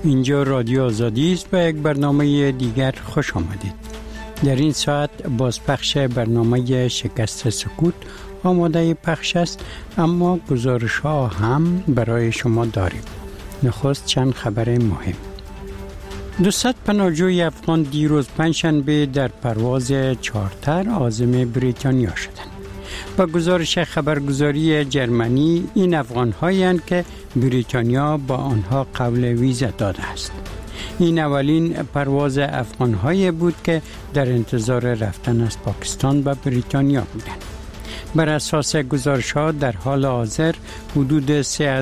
اینجا رادیو آزادی است و یک برنامه دیگر خوش آمدید. در این ساعت بازپخش برنامه شکست سکوت آماده پخش است، اما گزارش ها هم برای شما داریم. نخست چند خبر مهم. 200 پناهجوی افغان دیروز پنجشنبه در پرواز چارتر عازم بریتانیا شدند. با گزارش خبرگزاری جرمنی، این افغان هایند که بریتانیا با آنها قبول ویزا داده است. این اولین پرواز افغان های بود که در انتظار رفتن از پاکستان به بریتانیا بودند. بر اساس گزارش ها در حال حاضر حدود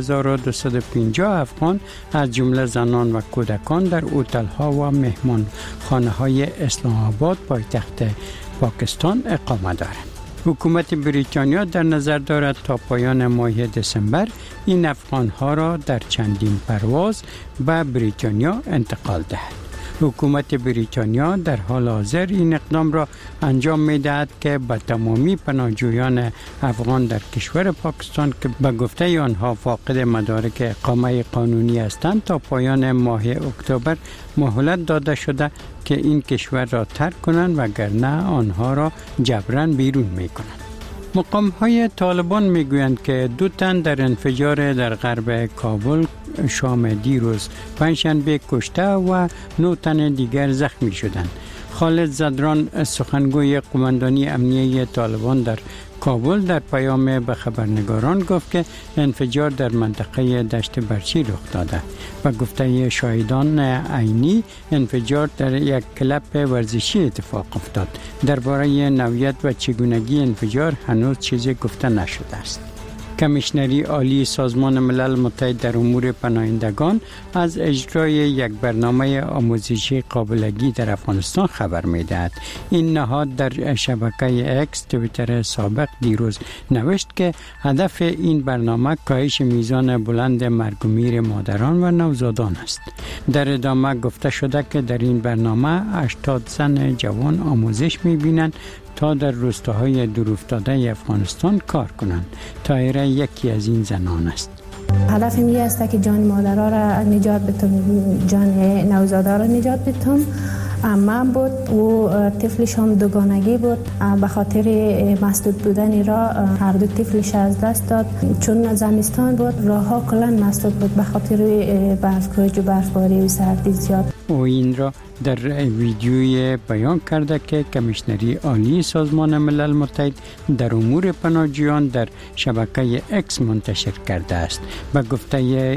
3250 افغان از جمله زنان و کودکان در هتل ها و مهمان خانه های اسلام آباد پایتخت پاکستان اقامه دارند. حکومت بریتانیا در نظر دارد تا پایان ماه دسامبر این افغان ها را در چندین پرواز به بریتانیا انتقال دهد. حکومت بریتانیا در حال حاضر این اقدام را انجام می دهد که به تمامی پناهجویان افغان در کشور پاکستان که به گفته آنها فاقد مدارک اقامه قانونی هستند تا پایان ماه اکتبر مهلت داده شده که این کشور را ترک کنند، وگرنه آنها را جبران بیرون می کنند. مقام های طالبان می گویند که 2 تن در انفجار در غرب کابل شام دیروز پنجشنبه کشته و 9 تن دیگر زخمی شدند. خالد زدران، سخنگوی قماندانی امنیه طالبان در کابل، در پیام به خبرنگاران گفت که انفجار در منطقه دشت برچی رخ داده و گفته شاهدان عینی انفجار در یک کلب ورزشی اتفاق افتاد. درباره نوعیت و چگونگی انفجار هنوز چیزی گفته نشده است. کمیشنری عالی سازمان ملل متحد در امور پناهندگان از اجرای یک برنامه آموزشی قابلگی در افغانستان خبر می‌دهد. این نهاد در شبکه اکس توییتر سابق دیروز نوشت که هدف این برنامه کاهش میزان بلند مرگ و میر مادران و نوزادان است. در ادامه گفته شده که در این برنامه 80 زن جوان آموزش می‌بینند تا در روستاهای دورافتاده افغانستان کار کنند. طاهره یکی از این زنان است. هدف این است که جان مادرها را نجات بدم، جان نوزادا را نجات بدم. من بود و طفلش هم دوگانگی بود، به خاطر مسدود بودن را هر دو طفلش از دست داد. چون زمستان بود راه ها کلان مسدود بود به خاطر برف‌کوچ و برفباری و سردی زیاد. او این را در ویدیوی بیان کرده که کمیشنری عالی سازمان ملل متحد در امور پناهجویان در شبکه اکس منتشر کرده است. به گفته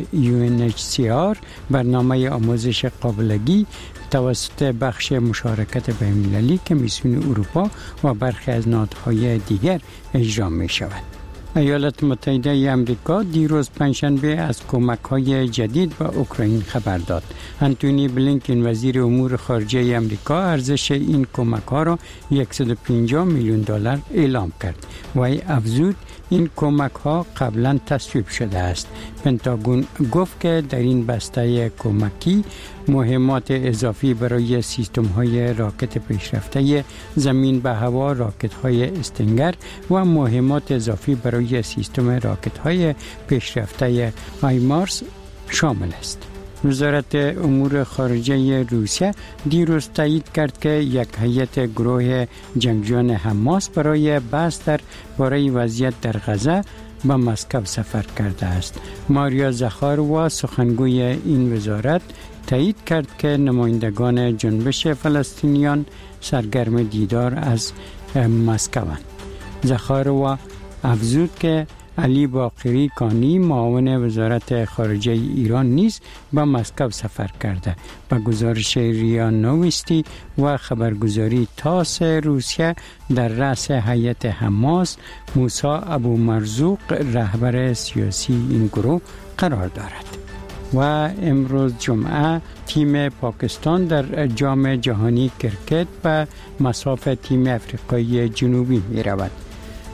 UNHCR برنامه آموزش قابلگی توسط بخش مشارکت بین‌المللی کمیسیون اروپا و برخی از نهادهای دیگر اجرا می شود. ایالات متحده آمریکا دیروز پنجشنبه از کمک‌های جدید به اوکراین خبر داد. انتونی بلینکن وزیر امور خارجه آمریکا ارزش این کمک‌ها را 150 میلیون دلار اعلام کرد و افزود این کمک‌ها قبلا تصویب شده است. پنتاگون گفت که در این بسته کمکی مهمات اضافی برای سیستم‌های راکت پیشرفته زمین به هوا، راکت‌های استینگر و مهمات اضافی برای سیستم راکت‌های پیشرفته هایمارس شامل است. وزارت امور خارجه روسیه دیروز تایید کرد که یک هیئت گروه جنگجویان حماس برای بحث درباره وضعیت در غزه به مسکو سفر کرده است. ماریا زخاروا، سخنگوی این وزارت، تایید کرد که نمایندگان جنبش فلسطینیان سرگرم دیدار از مسکوند. زخاروا افزود که علی باقری کانی، معاون وزارت خارجه ایران، نیز به مسکو سفر کرده. به گزارش ریا نووستی و خبرگزاری تاس روسیه، در رأس هیئت حماس موسی ابو مرزوق رهبر سیاسی این گروه قرار دارد. و امروز جمعه تیم پاکستان در جام جهانی کرکت به مصاف تیم افریقای جنوبی می رود.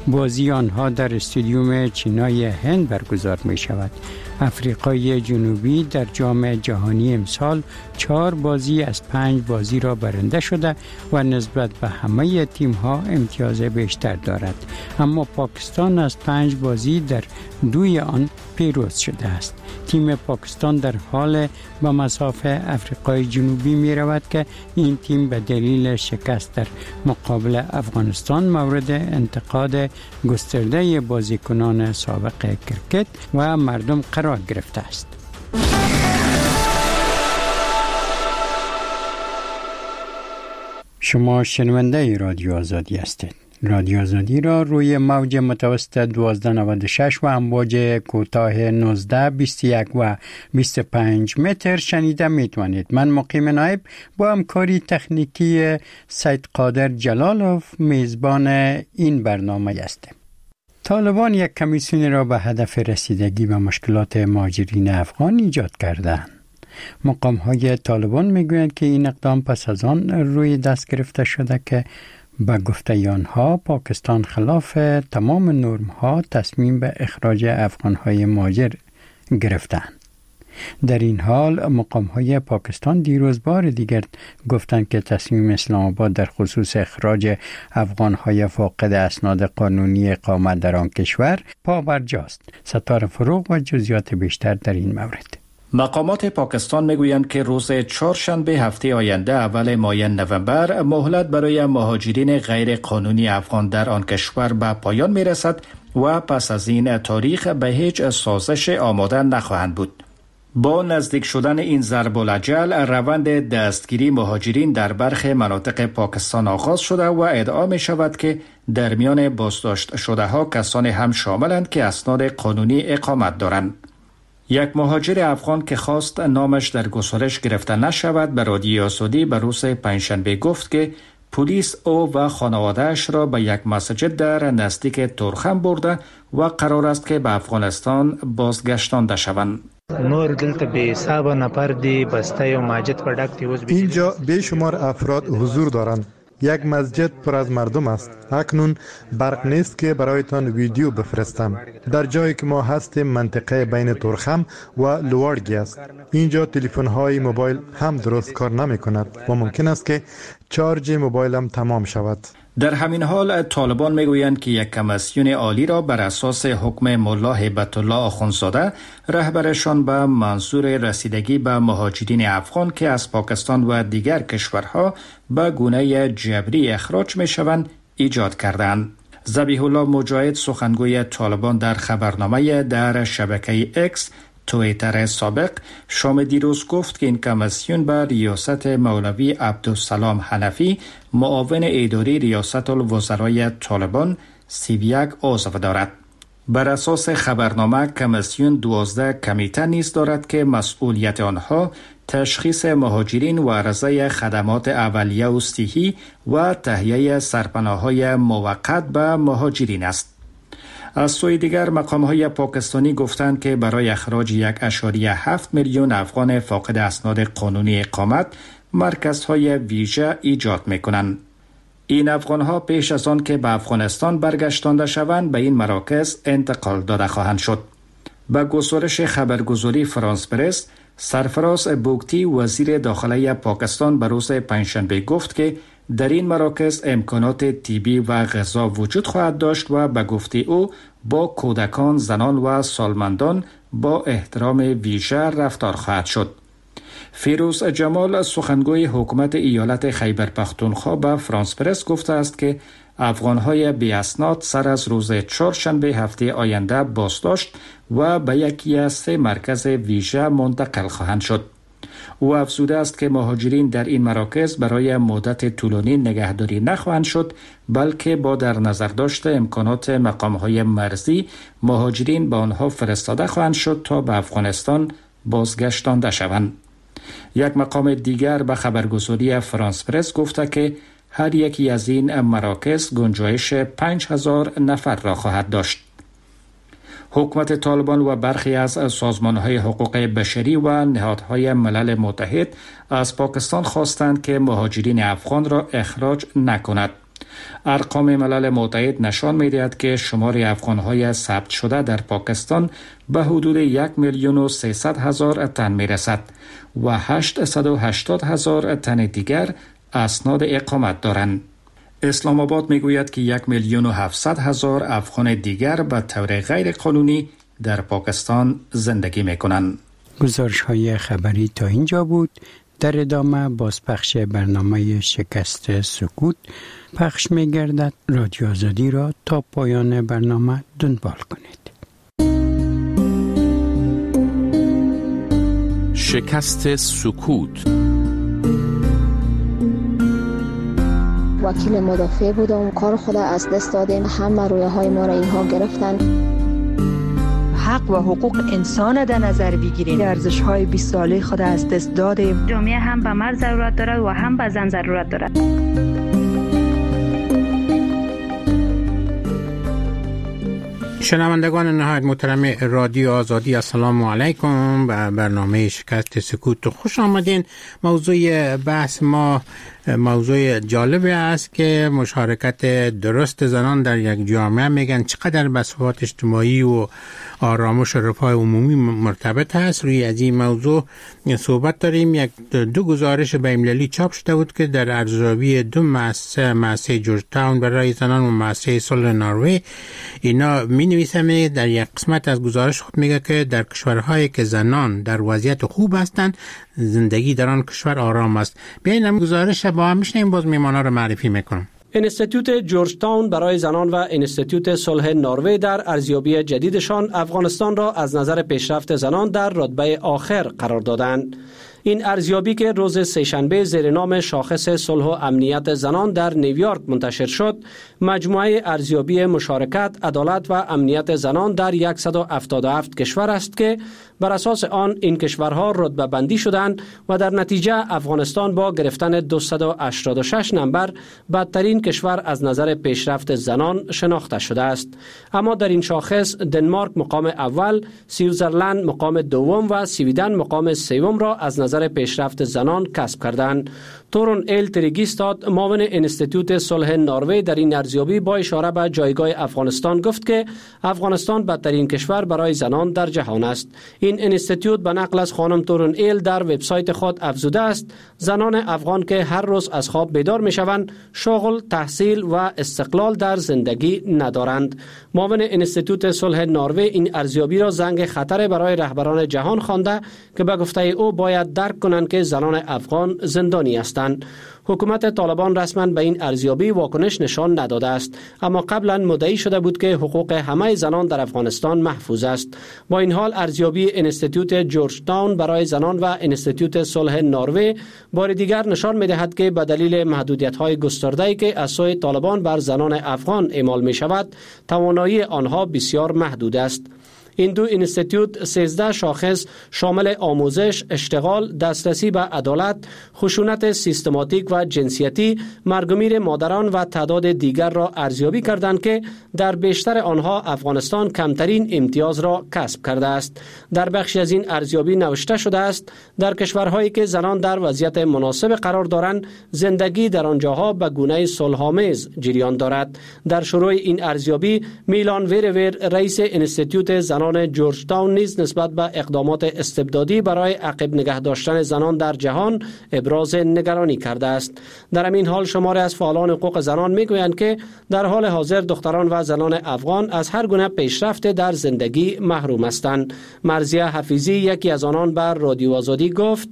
بازی آنها در استادیوم چینای هند برگزار می شود. افریقای جنوبی در جام جهانی امسال 4 بازی از 5 بازی را برنده شده و نسبت به همه تیم ها امتیاز بیشتر دارد. اما پاکستان از 5 بازی در 2 آن پیروز شده است. تیم پاکستان در حال به مصاف افریقای جنوبی می رود که این تیم به دلیل شکست در مقابل افغانستان مورد انتقاد گسترده بازیکنان سابق کرکت و مردم قرار گرفته است. شما شنونده رادیو آزادی هستید. رادیو آزادی را روی موج متوسط 1296 و امواج کوتاه 19 21 و 25 متر شنیده میتوانید. من مقیم نایب با همکاری تکنیکی سید قادر جلالوف میزبان این برنامه هستم. طالبان یک کمیسیون را به هدف رسیدگی به مشکلات مهاجرین افغان ایجاد کردند. مقام‌های طالبان میگویند که این اقدام پس از آن روی دست گرفته شده که با گفته آنها پاکستان خلاف تمام نرم‌ها تصمیم به اخراج افغان‌های مهاجر گرفتند. در این حال مقام‌های پاکستان دیروز بار دیگر گفتند که تصمیم اسلام آباد در خصوص اخراج افغان‌های فاقد اسناد قانونی اقامت در آن کشور پابرجاست. ستاره فروغ و جزئیات بیشتر در این مورد. مقامات پاکستان میگویند که روز چهارشنبه هفته آینده اول ماه نوامبر مهلت برای مهاجرین غیر قانونی افغان در آن کشور به پایان میرسد و پس از این تاریخ به هیچ سازش آماده نخواهند بود. با نزدیک شدن این ضرب الاجل روند دستگیری مهاجرین در برخی مناطق پاکستان آغاز شده و ادعا می شود که در میان بازداشت شده ها کسانی هم شاملند که اسناد قانونی اقامت دارند. یک مهاجر افغان که خواست نامش در گزارش گرفته نشود به رادیو آزادی به روز پنجشنبه گفت که پلیس او و خانواده‌اش را به یک مسجد در نزدیک تورخم برده و قرار است که به افغانستان بازگشتانده شوند. نور دلته به حساب نفر دی بسته و مسجد پر ډک دی. اینجا بیشمار افراد حضور دارند. یک مسجد پر از مردم است. اکنون برق نیست که برایتان ویدیو بفرستم. در جایی که ما هستیم منطقه بین تورخم و لوارگی است. اینجا تلفن های موبایل هم درست کار نمی کند و ممکن است که چارج موبایلم تمام شود. در همین حال طالبان میگویند که یک کمیسیون عالی را بر اساس حکم ملا هیبت الله آخوندزاده رهبرشان به منظور رسیدگی به مهاجرین افغان که از پاکستان و دیگر کشورها به گونه جبری اخراج میشوند ایجاد کردند. ذبیح الله مجاهد سخنگوی طالبان در خبرنامه در شبکه اکس توییتر سابق شام دیروز گفت که این کمیسیون به ریاست مولوی عبدالسلام حنفی معاون اداری ریاست الوزرای طالبان 31 عضو دارد. بر اساس خبرنامه کمیسیون 12 کمیته نیز دارد که مسئولیت آنها تشخیص مهاجرین و عرضه خدمات اولیه و صحی و تهیه سرپناه‌های موقت به مهاجرین است. از سوی دیگر مقام‌های پاکستانی گفتند که برای اخراج 1.7 میلیون افغان فاقد اسناد قانونی اقامت مرکزهای ویژه ایجاد می‌کنند. این افغان‌ها پیش از آن که به افغانستان برگشتانده شوند به این مراکز انتقال داده خواهند شد. به گزارش خبرگزاری فرانس پرس، سرفراز بوگتی وزیر داخله پاکستان به روز پنجشنبه گفت که در این مراکز امکانات طبی و غذا وجود خواهد داشت و به گفته او با کودکان، زنان و سالمندان با احترام ویژه رفتار خواهد شد. فیروز جمال سخنگوی حکومت ایالت خیبر پختونخوا به فرانس پرس گفته است که افغان‌های بی اسناد سر از روز چهارشنبه هفته آینده بازداشت و به یکی از 3 مرکز ویژه منتقل خواهند شد. او افزوده است که مهاجرین در این مراکز برای مدت طولانی نگهداری نخواهند شد، بلکه با در نظر داشت امکانات مقام‌های مرزی مهاجرین به آنها فرستاده خواهند شد تا به افغانستان بازگشتانده شوند. یک مقام دیگر به خبرگزاری فرانس پرس گفته که هر یکی از این مراکز گنجایش 5000 نفر را خواهد داشت. حکومت طالبان و برخی از سازمان‌های حقوق بشری و نهادهای ملل متحد از پاکستان خواستند که مهاجرین افغان را اخراج نکند. ارقام ملل متحد نشان می‌دهد که شمار افغان‌های ثبت شده در پاکستان به حدود 1,300,000 تن می‌رسد و 880,000 تن دیگر اسناد اقامت دارند. اسلام آباد میگوید که 1,700,000 افغان دیگر به طور غیر قانونی در پاکستان زندگی میکنند. گزارش‌های خبری تا اینجا بود. در ادامه بازپخش برنامه شکست سکوت پخش می‌گردد. رادیو آزادی را تا پایان برنامه دنبال کنید. شکست سکوت. وکیل مدافع بودم، کار خود از دست دادیم، همه رویاهای ما را اینها گرفتن. حق و حقوق انسان در نظر بگیریم. ارزش‌های 20 ساله خود از دست دادیم. جامعه هم به مرد ضرورت دارد و هم به زن ضرورت دارد. شنوندگان نهایت محترم رادیو آزادی، السلام علیکم. به برنامه شکست سکوت خوش آمدین. موضوع بحث ما موضوع جالبی است که مشارکت درست زنان در یک جامعه میگن چقدر به ثبات اجتماعی و آرامش و رفاه عمومی مرتبط است. روی از این موضوع صحبت داریم. دو گزارش بین‌المللی چاپ شده بود که در ارزیابی دو مؤسسه جورج تاون برای زنان و مؤسسه صلح نروژ، اینا می‌نویسن در یک قسمت از گزارش خود میگه که در کشورهایی که زنان در وضعیت خوب هستند زندگی در آن کشور آرام است. بیاین هم گزارش با هم میشنیم. باز میمانا رو معرفی میکنم. انستیتوت جورج تاون برای زنان و انستیتوت صلح نروژ در ارزیابی جدیدشان افغانستان را از نظر پیشرفت زنان در رتبه آخر قرار دادند. این ارزیابی که روز سه‌شنبه زیر نام شاخص صلح و امنیت زنان در نیویورک منتشر شد، مجموعه ارزیابی مشارکت، عدالت و امنیت زنان در 177 کشور است که بر اساس آن این کشورها رتبه بندی شدند و در نتیجه افغانستان با گرفتن 286 نمبر بدترین کشور از نظر پیشرفت زنان شناخته شده است. اما در این شاخص دنمارک مقام اول، سوئیسرلند مقام دوم و سویدن مقام سوم را از نظر پیشرفت زنان کسب کردند. تورون ایل تریگیستاد، معاون انستیتوت صلح نروژ، در این ارزیابی با اشاره به جایگاه افغانستان گفت که افغانستان بدترین کشور برای زنان در جهان است. این انستیتوت به نقل از خانم تورون ایل در وبسایت خود افزوده است زنان افغان که هر روز از خواب بیدار میشوند شغل، تحصیل و استقلال در زندگی ندارند. معاون انستیتوت صلح نروژ این ارزیابی را زنگ خطر برای رهبران جهان خوانده که به گفته او باید درک کنند که زنان افغان زندانی هستند. حکومت طالبان رسما به این ارزیابی واکنش نشان نداده است، اما قبلا مدعی شده بود که حقوق همه زنان در افغانستان محفوظ است. با این حال ارزیابی انستیتوت جورج تاون برای زنان و انستیتوت صلح نروژ بار دیگر نشان می‌دهد که به دلیل محدودیت‌های گسترده‌ای که از سوی طالبان بر زنان افغان اعمال می‌شود، توانایی آنها بسیار محدود است. این دو انستیتوت 13 شاخص شامل آموزش، اشتغال، دسترسی به عدالت، خشونت سیستماتیک و جنسیتی، مرگمیر مادران و تعداد دیگر را ارزیابی کردند که در بیشتر آنها افغانستان کمترین امتیاز را کسب کرده است. در بخشی از این ارزیابی نوشته شده است در کشورهایی که زنان در وضعیت مناسب قرار دارند زندگی در آنجاها به گونه صلح‌آمیز جریان دارد. در شروع این ارزیابی میلان ویرور، رئیس انستیتوت زنان جورج تاون، نیز نسبت به اقدامات استبدادی برای عقب نگه داشتن زنان در جهان ابراز نگرانی کرده است. در همین حال شماری از فعالان حقوق زنان میگویند که در حال حاضر دختران و زنان افغان از هر گونه پیشرفت در زندگی محروم هستند. مرضیه حفیظی، یکی از آنان، بر رادیو آزادی گفت: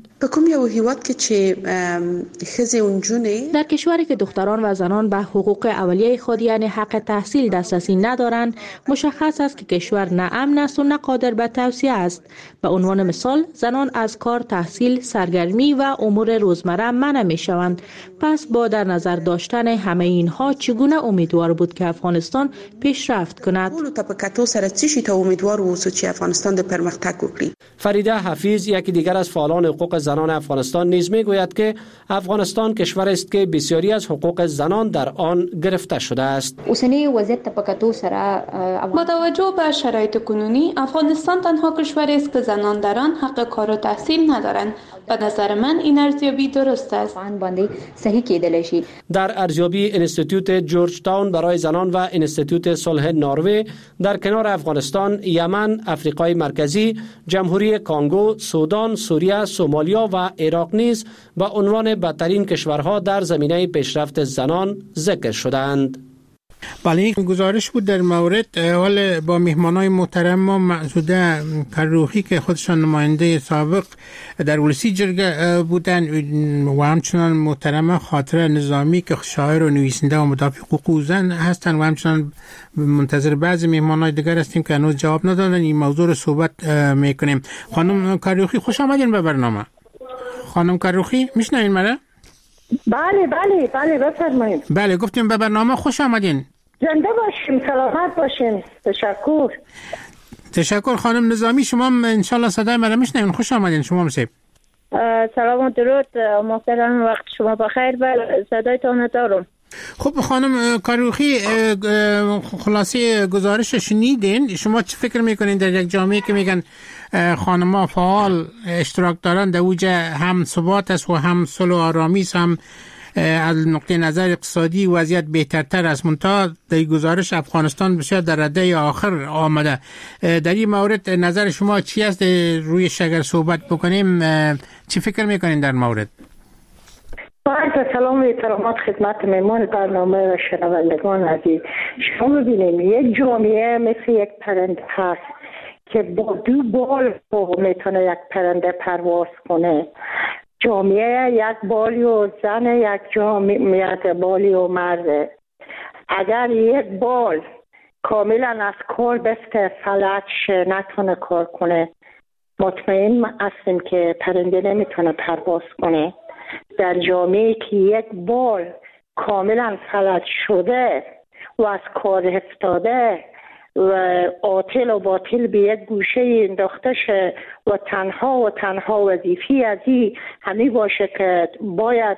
در کشوری که دختران و زنان به حقوق اولیه خود یعنی حق تحصیل دسترسی ندارند، مشخص است که کشور نه امن است و نه قادر به توسعه است. به عنوان مثال، زنان از کار، تحصیل، سرگرمی و امور روزمره منع می شوند. پس با در نظر داشتن همه اینها چگونه امیدوار بود که افغانستان پیشرفت کند؟ فریده حفیظ، یکی دیگر از فعالان حقوق زنان افغانستان نیز میگوید که افغانستان کشوری است که بسیاری از حقوق زنان در آن گرفته شده است. با توجه به شرایط کنونی افغانستان تنها کشوری است که زنان در آن حق کار و تحصیل ندارند. به نظر من این ارزیابی درست است. در ارزیابی انستیتوت جورج تاون برای زنان و انستیتوت صلح نروژ در کنار افغانستان، یمن، آفریقای مرکزی، جمهوری کانگو، سودان، سوریه، سومالیا و عراق نیز به عنوان بدترین کشورها در زمینه پیشرفت زنان ذکر شدند. بله، یک گزارش بود در مورد حال با مهمانای محترم ما معزوده کروخی که خودشان نماینده سابق در ولسی جرگه بودن و همچنان محترم خاطره نظامی که شاعر و نویسنده و مدافع حقوق زن هستند و همچنان منتظر بعضی مهمانای دیگر هستیم که هنوز جواب ندادن. این موضوع رو صحبت میکنیم. خانم کروخی خوش آمدین به برنامه. خانم کروخی میشنوین مرا؟ بله بفرمایید. بله، گفتیم به برنامه خوش آمدین. زنده باشیم، سلامت باشیم. تشکر. خانم نظامی شما انشالله صدای مرا میشنوین. خوش آمدین شما مصیب. سلام و درود محترم، وقت شما بخیر. صدایتان دارم. خب خانم کروخی، خلاصه گزارش شنیدین. شما چه فکر میکنین در یک جامعه که میگن خانم‌ها فعال اشتراک دارن، در اوج هم ثبات است و هم صلح و آرامی است، هم از نقطه نظر اقتصادی وضعیت بهترتر است، منتها در گزارش افغانستان بسیار در رده آخر آمده. در این مورد نظر شما چی است؟ روی شگر صحبت بکنیم، چی فکر میکنین در مورد؟ باید سلام و احترامات خدمت مهمان برنامه و شنوندگان عزیز. شما ببینیم یک جامعه مثل یک پرنده هست که با 2 بال میتونه یک پرنده پرواز کنه. جامعه یک بالی و زن، یک جامعه بالی و مرده. اگر یک بال کاملا از کار بسته فلج شه، نتونه کار کنه، مطمئن هستیم که پرنده نمیتونه پرواز کنه. در جامعه که یک بال کاملا فلج شده و از کار افتاده و عاطل و باطل به یک گوشه انداخته شه و تنها وظیفی از این همی باشه که باید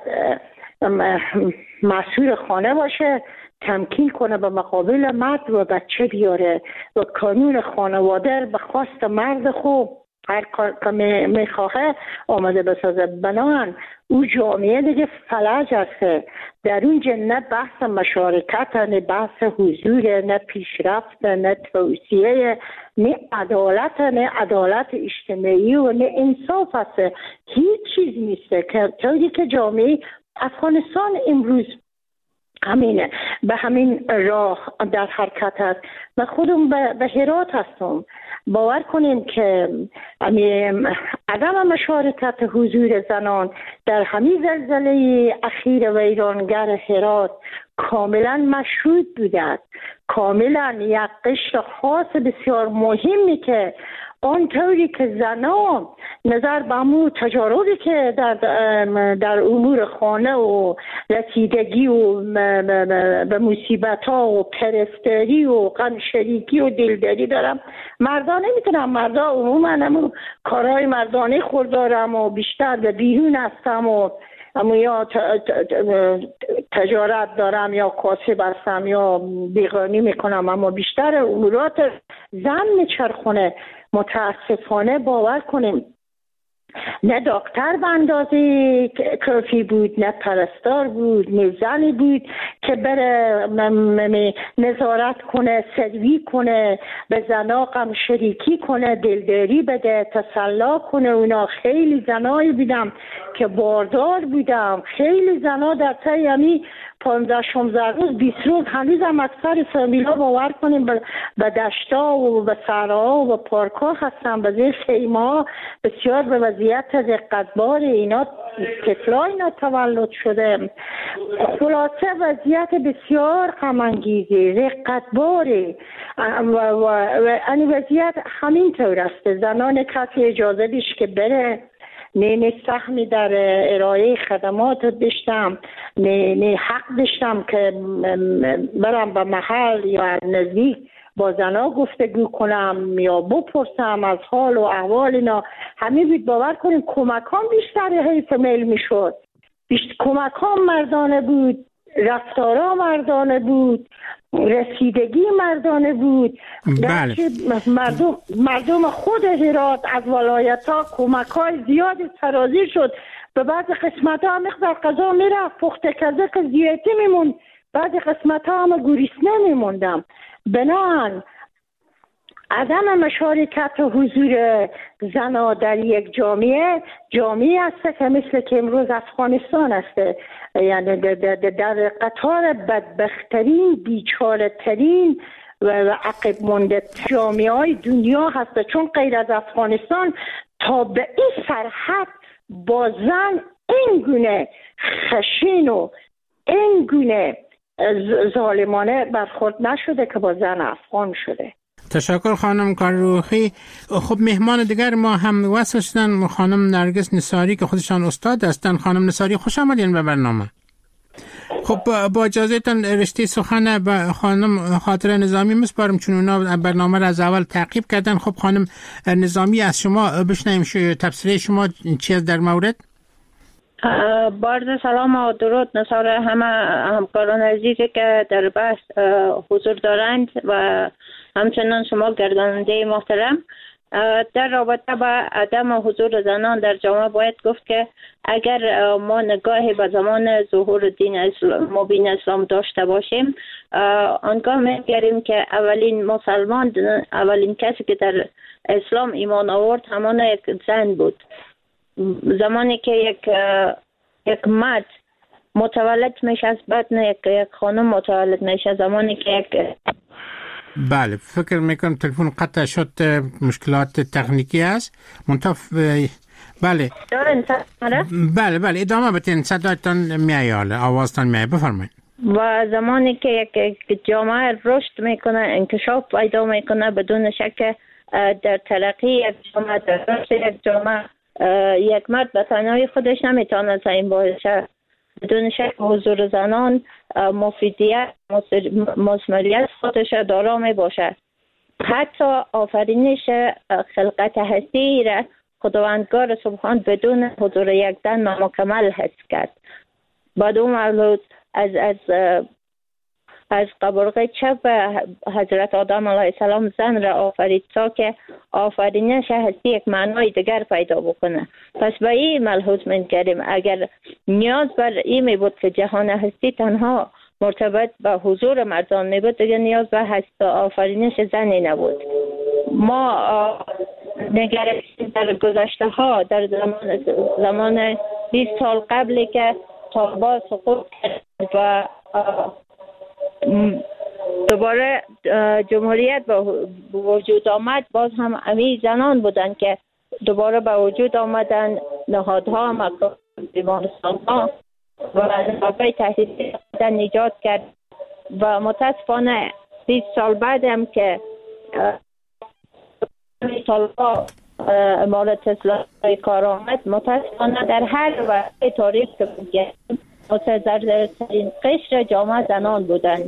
مسئول خانه باشه، تمکین کنه به مقابل مرد و بچه بیاره و قانون خانواده به خواست مرد خوب هر کار که میخواه آمده بسازه. بنابراین او جامعه دیگه فلج است. در اونجا نه بحث مشارکت، نه بحث حضور، نه پیشرفت، نه توسعه، نه عدالت اجتماعی و نه انصاف است. هیچ چیز نیست که طوری که جامعه افغانستان امروز همینه، به همین راه در حرکت است. و خودم به هرات هستم. باور کنیم که عدم مشارکت حضور زنان در همین زلزله اخیر ویرانگر هرات کاملا مشروط بوده، کاملا یک قشر خاص بسیار مهمی که آنطوری که زنان نظر به امور تجاربی که در امور خانه و رسیدگی و به مصیبت ها و پرستاری و غم شریکی و دلداری دارم، مردان نمیتونم. مردا عموما همون کارهای مردانه خود دارم و بیشتر به بیرون هستم و یا تجارت دارم یا کاسب هستم یا بیغانی میکنم، اما بیشتر امورات زن میچرخونه. متاسفانه باور کنیم نه دکتر به اندازه کافی بود، نه پرستار بود، نه زنی بود که بره نظارت کنه، سروی کنه، به زنا غم شریکی کنه، دلداری بده، تسلا کنه. اونا خیلی زنایی بودم که باردار بودم، خیلی زنا در طی همی 15-16 روز 20 روز هنوز هم اکثر فامیلا باور کنیم به دشتا و به صحراها و به پارک‌ها هستن، به زیر خیمه‌ها. بسیار به وضعیت رقتبار اینا طفلا اینا تولد شده. خلاصه وضعیت بسیار غم‌انگیزی، رقتباری و این وضعیت همین طور است. زنان کسی اجازه دیش که بره، نه سهمی در ارائه خدمات داشتم، نه حق داشتم که برم به محل یا نزدیک با زنا گفتگو کنم یا بپرسم از حال و احوال اینا، همه بید باور کنیم کمکام بیشتر حیف میل میشد. کمکام مردانه بود، رفتارا مردانه بود، رسیدگی مردانه بود. بله. مردم خود هرات از ولایت ها کمک های زیاد سرازیر شد. به بعض قسمت ها مقدار قضا میرفت، پخت کزه که زیادی میموند، بعض قسمت ها هم گریسنه میموندم. بنان عدم مشارکت و حضور زنها در یک جامعه است که مثل که امروز افغانستان است، یعنی در قطار بدبختترین، بیچاره‌ترین و عقب مانده جامعه های دنیا هست، چون غیر از افغانستان تا به این سرحد با زن این گونه خشین و این گونه ظالمانه برخورد نشده که با زن افغان شده. تشکر خانم کاروخی. خب مهمان دیگر ما هم وصل شدن، خانم نرگس نثاری که خودشان استاد هستند. خانم نثاری خوش آمدین به برنامه. خب با اجازهتان رشته سخن به خانم خاطره نظامی میسپارم، چون اونا برنامه را از اول تعقیب کردن. خب خانم نظامی از شما بشنویم تفسیر شما چی است در مورد؟ بارد سلام و درود نثار همه همکاران عزیزی که در بحث حضور دارند و همچنان شما گرداننده محترم. در رابطه با عدم حضور زنان در جامعه باید گفت که اگر ما نگاهی به زمان ظهور دین اسلام مبین اسلام داشته باشیم، آنگاه می‌گریم که اولین مسلمان، اولین کسی که در اسلام ایمان آورد همان یک زن بود. زمانی که یک مرد متولد میشه از بدن یک خانم متولد میشه، زمانی که یک بله فکر میکنم تلفن قطع شد، مشکلات تکنیکی است. بله بله ادامه بدین، صدایتان میایاله، آوازتان میای، بفرمایید. و زمانی که یک جامعه رشد میکنه، انکشاف پیدا میکنه، بدون شک در ترقی یک جامعه، در رشد یک جامعه، یک مرد به تنهایی خودش نمیتونه زعیم باشه. بدون شک حضور زنان مفیدیت، مثمریت خودش دارا می باشد. حتی آفرینش خلقت هستی را خداوندگار سبحان بدون حضور یک زن مکمل حس کرد. بدون مولود از قبرغه چپ حضرت آدم علیه السلام زن را آفرید تا که آفرینش هستی یک معنای دیگر پیدا بکنه. پس به این ملحوظ می‌گیریم اگر نیاز بر این می بود که جهان هستی تنها مرتبط به حضور مردان می بود، دیگر نیاز به آفرینش زنی نبود. ما نگرفتیم در گذشته ها، در زمان 20 سال قبلی که طالبان سقوط کرد و دوباره جمهوریت به وجود آمد، باز هم امی زنان بودن که دوباره به وجود آمدن، نهادها، مکاتب، بیمارستان‌ها و نهادهای تحصیلی نجات کرد. و متاسفانه 20 سال بعد هم که طالبان امارت اسلامی کار آمد، متاسفانه در هر وقت تاریخ که بگیم متضررترین قشر جامعه زنان بودند.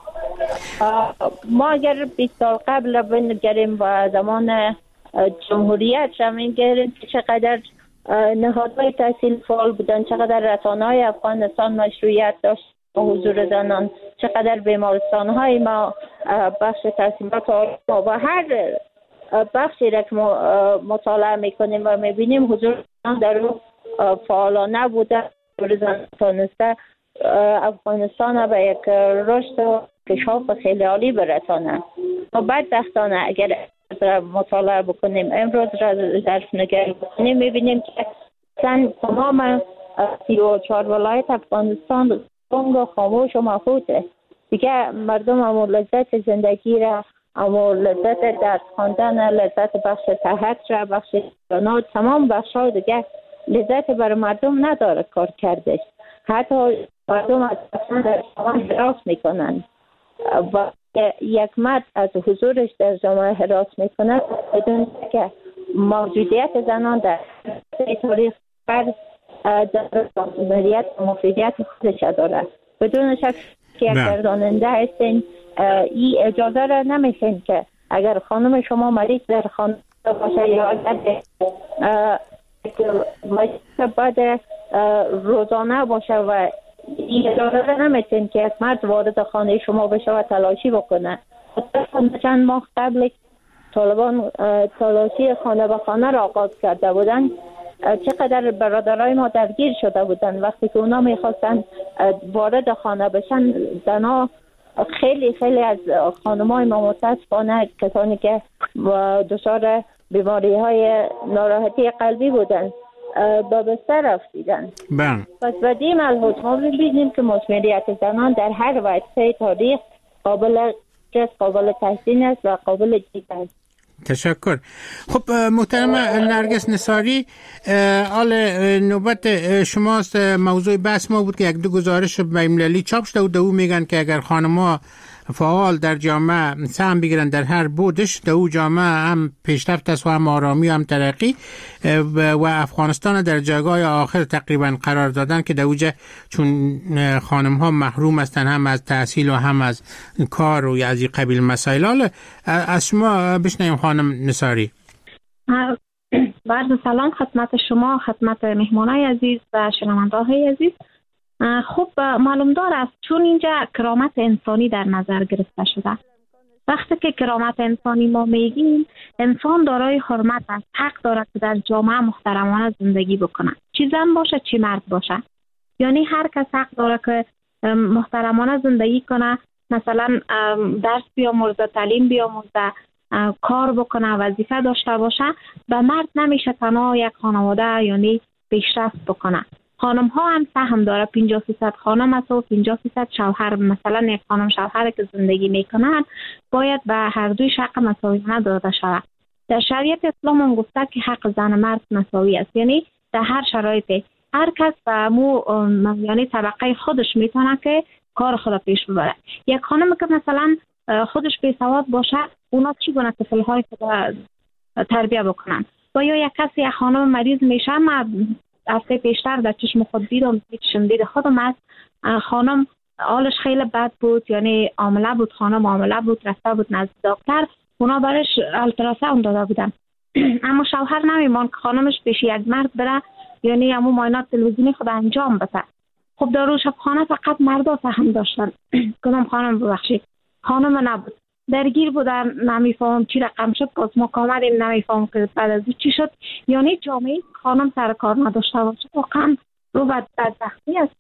ما اگر 20 سال قبل بنگریم و زمان جمهوریت را میگریم که چقدر نهادهای تحصیل فعال بودن، چقدر رسانه‌های افغانستان مشروعیت داشت حضور زنان، چقدر بیمارستان‌های ما بخش تحصیلات و هر بخشی را که مطالعه میکنیم و میبینیم حضور زنان در اون فعالانه بوده. تانسته افغانستان به یک رشد و انکشاف خیلی عالی برسانه. و بدبختانه اگر مطالعه بکنیم، امروز را ظرف نگری بکنیم، میبینیم که تمام 34 ولایت افغانستان گنگ و خاموش و مخوته. دیگه مردم امو لذت زندگی را، امو لذت درس خواندن، لذت بخش صحت را، بخش جنات، تمام بخش ها دیگه لذت برای مردم نداره کار کرده. حتی مردم از در جامعه حراس میکنن و یک مرد از حضورش در جامعه حراس میکنه بدون که موجودیت زنان در تاریخ فرد در مسئولیت و مفیدیت خودش داره. بدون شک که یک گرداننده هستین این اجازه را نمیشین که اگر خانم شما مریض در خانه باشه یا اگر باید روزانه باشه و این اجازه را نمیشین که یک مرد وارد خانه شما بشه و تلاشی بکنه. چند ماه قبل طالبان تلاشی خانه به خانه را آغاز کرده بودن، چقدر برادرای ما درگیر شده بودن. وقتی که اونا میخواستن وارد خانه بشن، زنا خیلی خیلی از خانمای ما متاسفانه کسانی که دچار بیماری های ناراحتی قلبی بودن با بستر رفتیدن. پس بدی ملحوظ ما ببینیم که مسمومیت زنان در هر وقته تاریخ قابل تحسین است و قابل دید است. تشکر. خب محترم نرگس نثاری، آل نوبت شماست. موضوع بحث ما بود که یک دو گزارش بین‌المللی چاپ شده و دو میگن که اگر خانم‌ها فعال در جامعه سهم بگیرن در هر بودش، دو جامعه هم پیشرفت است و هم آرامی و هم ترقی، و افغانستان در جایگاه آخر تقریبا قرار دادن که دوجه چون خانم‌ها محروم هستن هم از تحصیل و هم از کار و از این قبیل مسائل. از شما بشنویم خانم نثاری. عرض سلام خدمت شما، خدمت مهمانای عزیز و شنونده‌های عزیز. خب معلوم دار است چون اینجا کرامت انسانی در نظر گرفته شده. وقتی که کرامت انسانی ما میگیم، انسان دارای حرمت است، حق دارد که در جامعه محترمانه زندگی بکنه، چی زن باشه چی مرد باشه. یعنی هر کس حق داره که محترمانه زندگی کنه، مثلا درس بیاموزه، تعلیم بیاموزه، کار بکنه، وظیفه داشته باشه. و مرد نمیشه تنها یک خانواده یعنی پیشرفت بکنه. خانم ها هم سهم داره، 50% خانم است و 50% شوهر. مثلا یک خانم شوهر که زندگی میکنن باید به هر دوی حق مساویانه داده شود. در شریعت اسلام هم گفته که حق زن و مرد مساوی است، یعنی در هر شرایطی هر کس به یعنی طبقه خودش میتونه که کار خود پیش ببره. یک خانم که مثلا خودش بی‌سواد باشه، اونا چی گونه طفل‌های خود تربیت بکنن؟ و یا یک کسی یک خانم مریض میشه، ما هفته پیشتر در چشم خود دیدم، دید خودم است، خانم حالش خیلی بد بود، یعنی عامله بود، خانم عامله بود، رفته بود نزد دکتر، اونا برش التراساوند داده بودن. اما شوهر نمیمان که خانمش پیش یک مرد بره، یعنی همون معاینات تلویزیونی خود انجام بده. خب در شبخانه فقط مردا سهم داشتن. کدام خانم ببخشید خانم نبود، درگیر بودن، نمیفهم چی رقم شد. باز ما کامریم نمیفهم که بعد از چی شد. یعنی جامعه خانم سر کار نداشته باشه واقعا رو بدبختی است.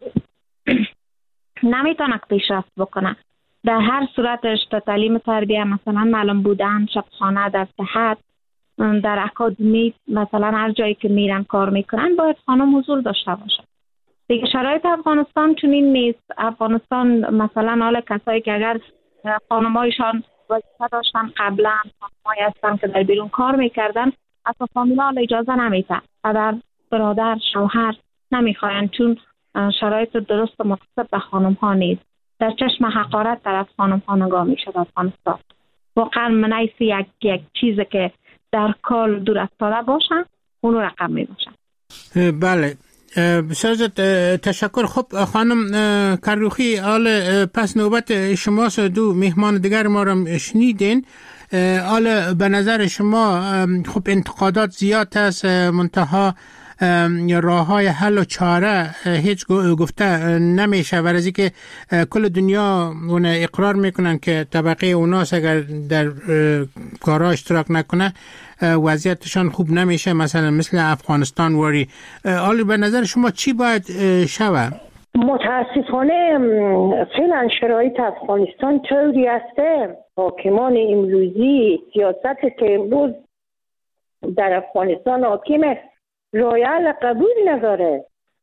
نمیتونه پیشرفت بکنه در هر صورتش. تا تعلیم تربیه مثلا معلوم بودن، شبخانه، در صحت، در اکادمی، مثلا هر جایی که میرن کار میکنن باید خانم حضور داشته باشه. دیگه شرایط افغانستان چنین نیست. افغانستان مثلا حال کسایی که اگر خانمایشان وظیفه داشتن قبلا، خانمایی هستن که در بیرون کار میکردن، اصلا فامیلا اجازه نمیده، پدر، برادر، شوهر نمیخواین، چون شرایط درست و مناسب به خانم ها نیست. در چشم حقارت طرف خانم ها نگاه میشد افغانستان. واقعا منعیسی یک چیزی که در کال دور افتاده باشن اون رقم می باشن. بله بسیار تشکر. خب خانم کروخی، حال پس نوبت شماست. دو مهمان دیگر ما را شنیدین. حال به نظر شما خب انتقادات زیاد است، منتها راه‌های حل و چاره هیچ گفته نمیشه، برای که کل دنیا اون اقرار میکنن که طبقه اوناس اگر در کارها اشتراک نکنه وضعیتشان خوب نمیشه، مثلا مثل افغانستان وری. حالا به نظر شما چی باید شود؟ متاسفانه فعلا شرایط افغانستان طوری است، حاکمان امروزی سیاستی که امروز در افغانستان حاکمه رایل قبول نداره.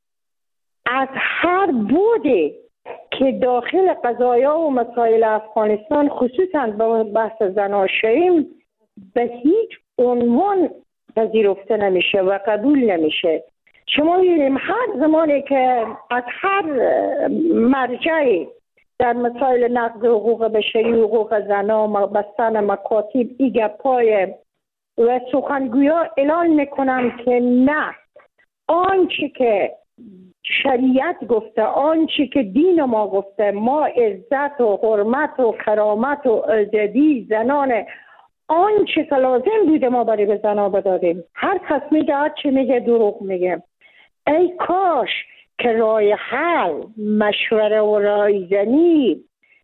از هر بودی که داخل قضایا و مسائل افغانستان خصوصا به بحث زناشویی به هیچ عنوان پذیرفته نمیشه و قبول نمیشه. شما می‌بینیم هر زمانی که از هر مرجعی در مسائل نقض حقوق بشری، حقوق زنان، بستن مکاتب، ایگپای و سخنگویا اعلان میکنم که نه، آنچه که شریعت گفته، آنچه که دین ما گفته، ما عزت و حرمت و کرامت و آزادی زنان آنچه که لازم بوده ما برای به زنا بدادیم. هر کس میگه هر چی میگه دروغ میگه. ای کاش که رای حل، مشوره و رایزنی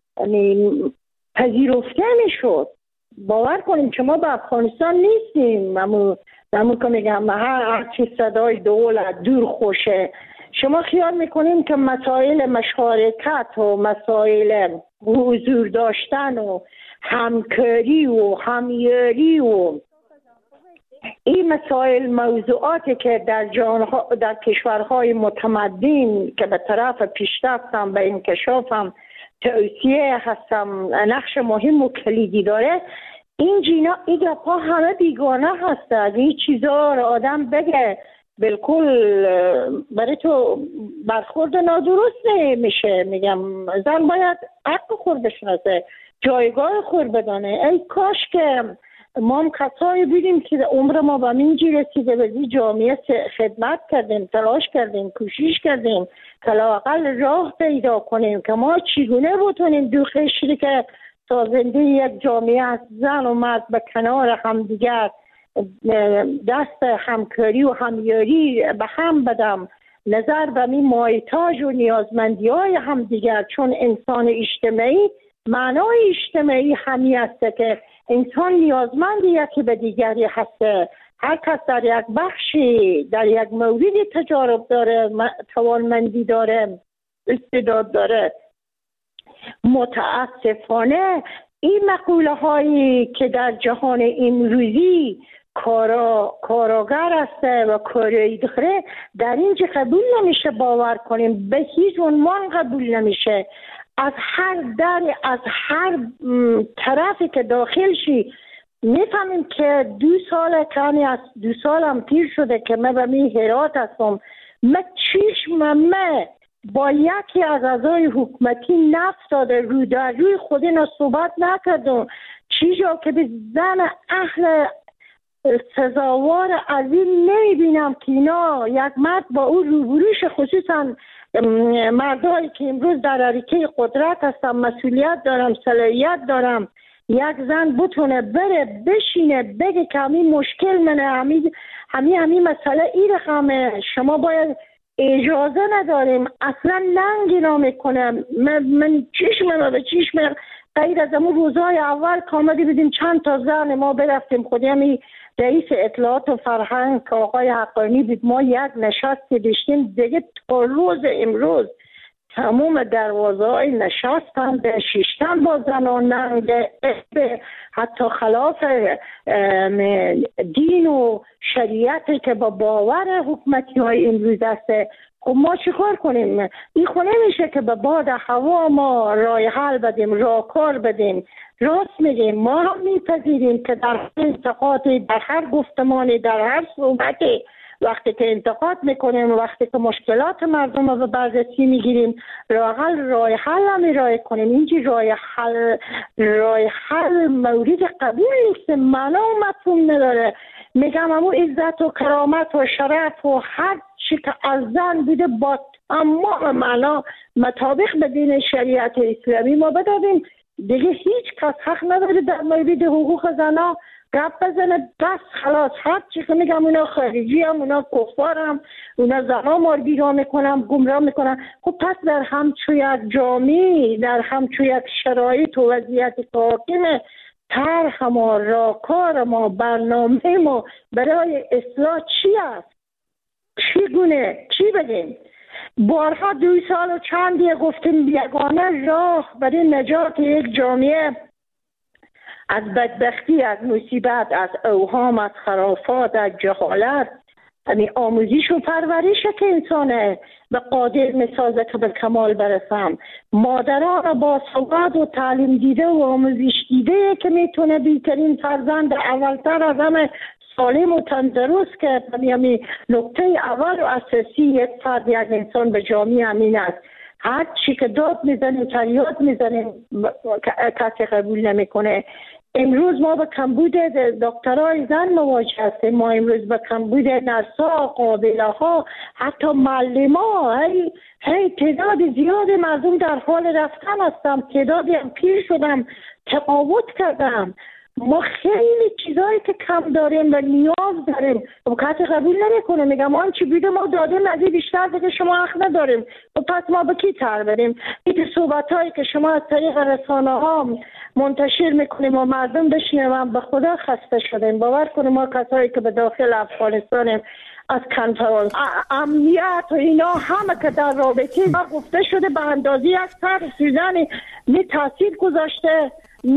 پذیرفته میشد. باور کنیم که ما به افغانستان نیستیم. همون که میگم هر چی صدای دولت دور خوشه. شما خیال میکنیم که مسائل مشارکت و مسائل حضور داشتن و همکاری و همیاری و این مسائل موضوعاتی که در کشورهای متمدن که به طرف پیشرفتم به انکشافم توصیه هستم نقش مهم و کلیدی داره، این گپا همه بیگانه هست. از این چیزا رو آدم بگه بالکل برای تو برخورد نادرست میشه. میگم زن باید حق خود بشناسه، جایگاه خود بدانه. ای کاش که ما هم کسایی بودیم که عمر ما به اینجی رسیده به این جامعه خدمت کردیم، تلاش کردیم، کوشش کردیم که لااقل راه پیدا کنیم که ما چگونه بتونیم دو قشری که سازنده یک جامعه از زن و مرد به کنار همدیگر دست همکاری و همیاری به هم بدم، نظر به این مایتاج و نیازمندی های همدیگر. چون انسان اجتماعی، معنای اجتماعی همی است که انسان نیازمند یکی به دیگری هسته. هر کس در یک بخشی، در یک موردی تجارب داره، توانمندی داره، استعداد داره. متاسفانه این مقوله هایی که در جهان امروزی کاراگر است و کاری داره در اینجا قبول نمیشه. باور کنیم به هیچ عنوان قبول نمیشه. از هر در، از هر طرفی که داخل شی میفهمیم که 2 سال کنی از 2 سالم پیر شده که من به می هرات هستم. من چشمم با یکی از اعضای حکومتی نفت داده رو در روی خود اینا صحبت نکردم. چیزا که به زن اهل سزاوار از این نمیبینم که اینا یک مرد با او روبروش، خصوصا مردایی که امروز در حرکه قدرت هستم، مسئولیت دارم، صلاحیت دارم، یک زن بتونه بره بشینه بگه که همین مشکل منه، همین مسئله این رقمه، شما باید اجازه نداریم. اصلا ننگی نمیکنم. من چشمم به چشم غیر از امون روزهای اول که آمدی بدیم چند تا زن ما برفتیم خودی همی رئیس اطلاعات و فرهنگ که آقای حقانی بود، ما یک نشستی داشتیم دیگه تا روز امروز تمام دروازه های نشستن به شیشتن با زنان ننگه، حتی خلاف دین و شریعتی که با باور حکومتی های امروز است. خب ما چیکار کنیم؟ این خونه میشه که به باد هوا ما رای حل بدیم، راهکار بدیم. راست میگیم، ما هم میپذیریم که در هر انتقادی، در هر گفتمانی، در هر صحبتی وقتی که انتقاد میکنیم، وقتی که مشکلات مردم رو به بررسی میگیریم، راه حل هم ارائه کنیم. اینجی راه حل مورد قبول نیست، معنا و مفهوم نداره. میگم همون عزت و کرامت و شرف و هر چی که از زن بوده با تمام معنا مطابق به دین شریعت اسلامی ما بدادیم. دیگه هیچ کس حق نداره در مورد حقوق زنها گپ بزنه. بس خلاص، هر چی که میگم اونا خارجی هم، اونا کفار هم، اونا زنها مارگیرا میکنم، گمراه میکنم. خب پس در همچون یک جامعه، در همچون یک شرایط و وضعیت که حاکمه، طرح ما، راهکار ما، برنامه ما برای اصلاح چی است؟ چگونه؟ چی بگیم؟ بارها 2 سال و چندی گفتیم یگانه راه برای نجات یک جامعه از بدبختی، از مصیبت، از اوهام، از خرافات، از جهالت، یعنی آموزش و پرورش که انسانه به قادر میسازه که به کمال برسم. مادران با سواد و تعلیم دیده و آموزش دیده که میتونه بهترین فرزند اولتر از همه سالم و تندرست که یعنی نکته اول و اساسی یک فرد، یک انسان به جامعه امین است. هر چی که داد میزنیم، فریاد میزنیم، کسی قبول نمیکنه. امروز ما به کمبود دکترای زن مواجه هستیم. ما امروز به کمبود نرسا، قابله ها، حتی معلما. هی تعداد زیاد مردم در حال رفتن هستم، تعدادی هم پیر شدم، تقاوت کردم. ما خیلی چیزایی که کم داریم و نیاز داریم و کسی قبول نمیکنه. میگم آنچه بیده ما دادیم از این بیشتر دیگه شما حق نداریم و پس ما به کی تر بریم؟ این صحبت هایی که شما از طریق رسانه ها منتشر میکنیم و مردم بشنویم، به خدا خسته شدیم. باور کنیم ما کسایی که به داخل افغانستانیم از کنترل امنیت و اینا همه که در رابطه ما گفته شده به اندازه یک سر سوزنی نه تاثیر گذاشته،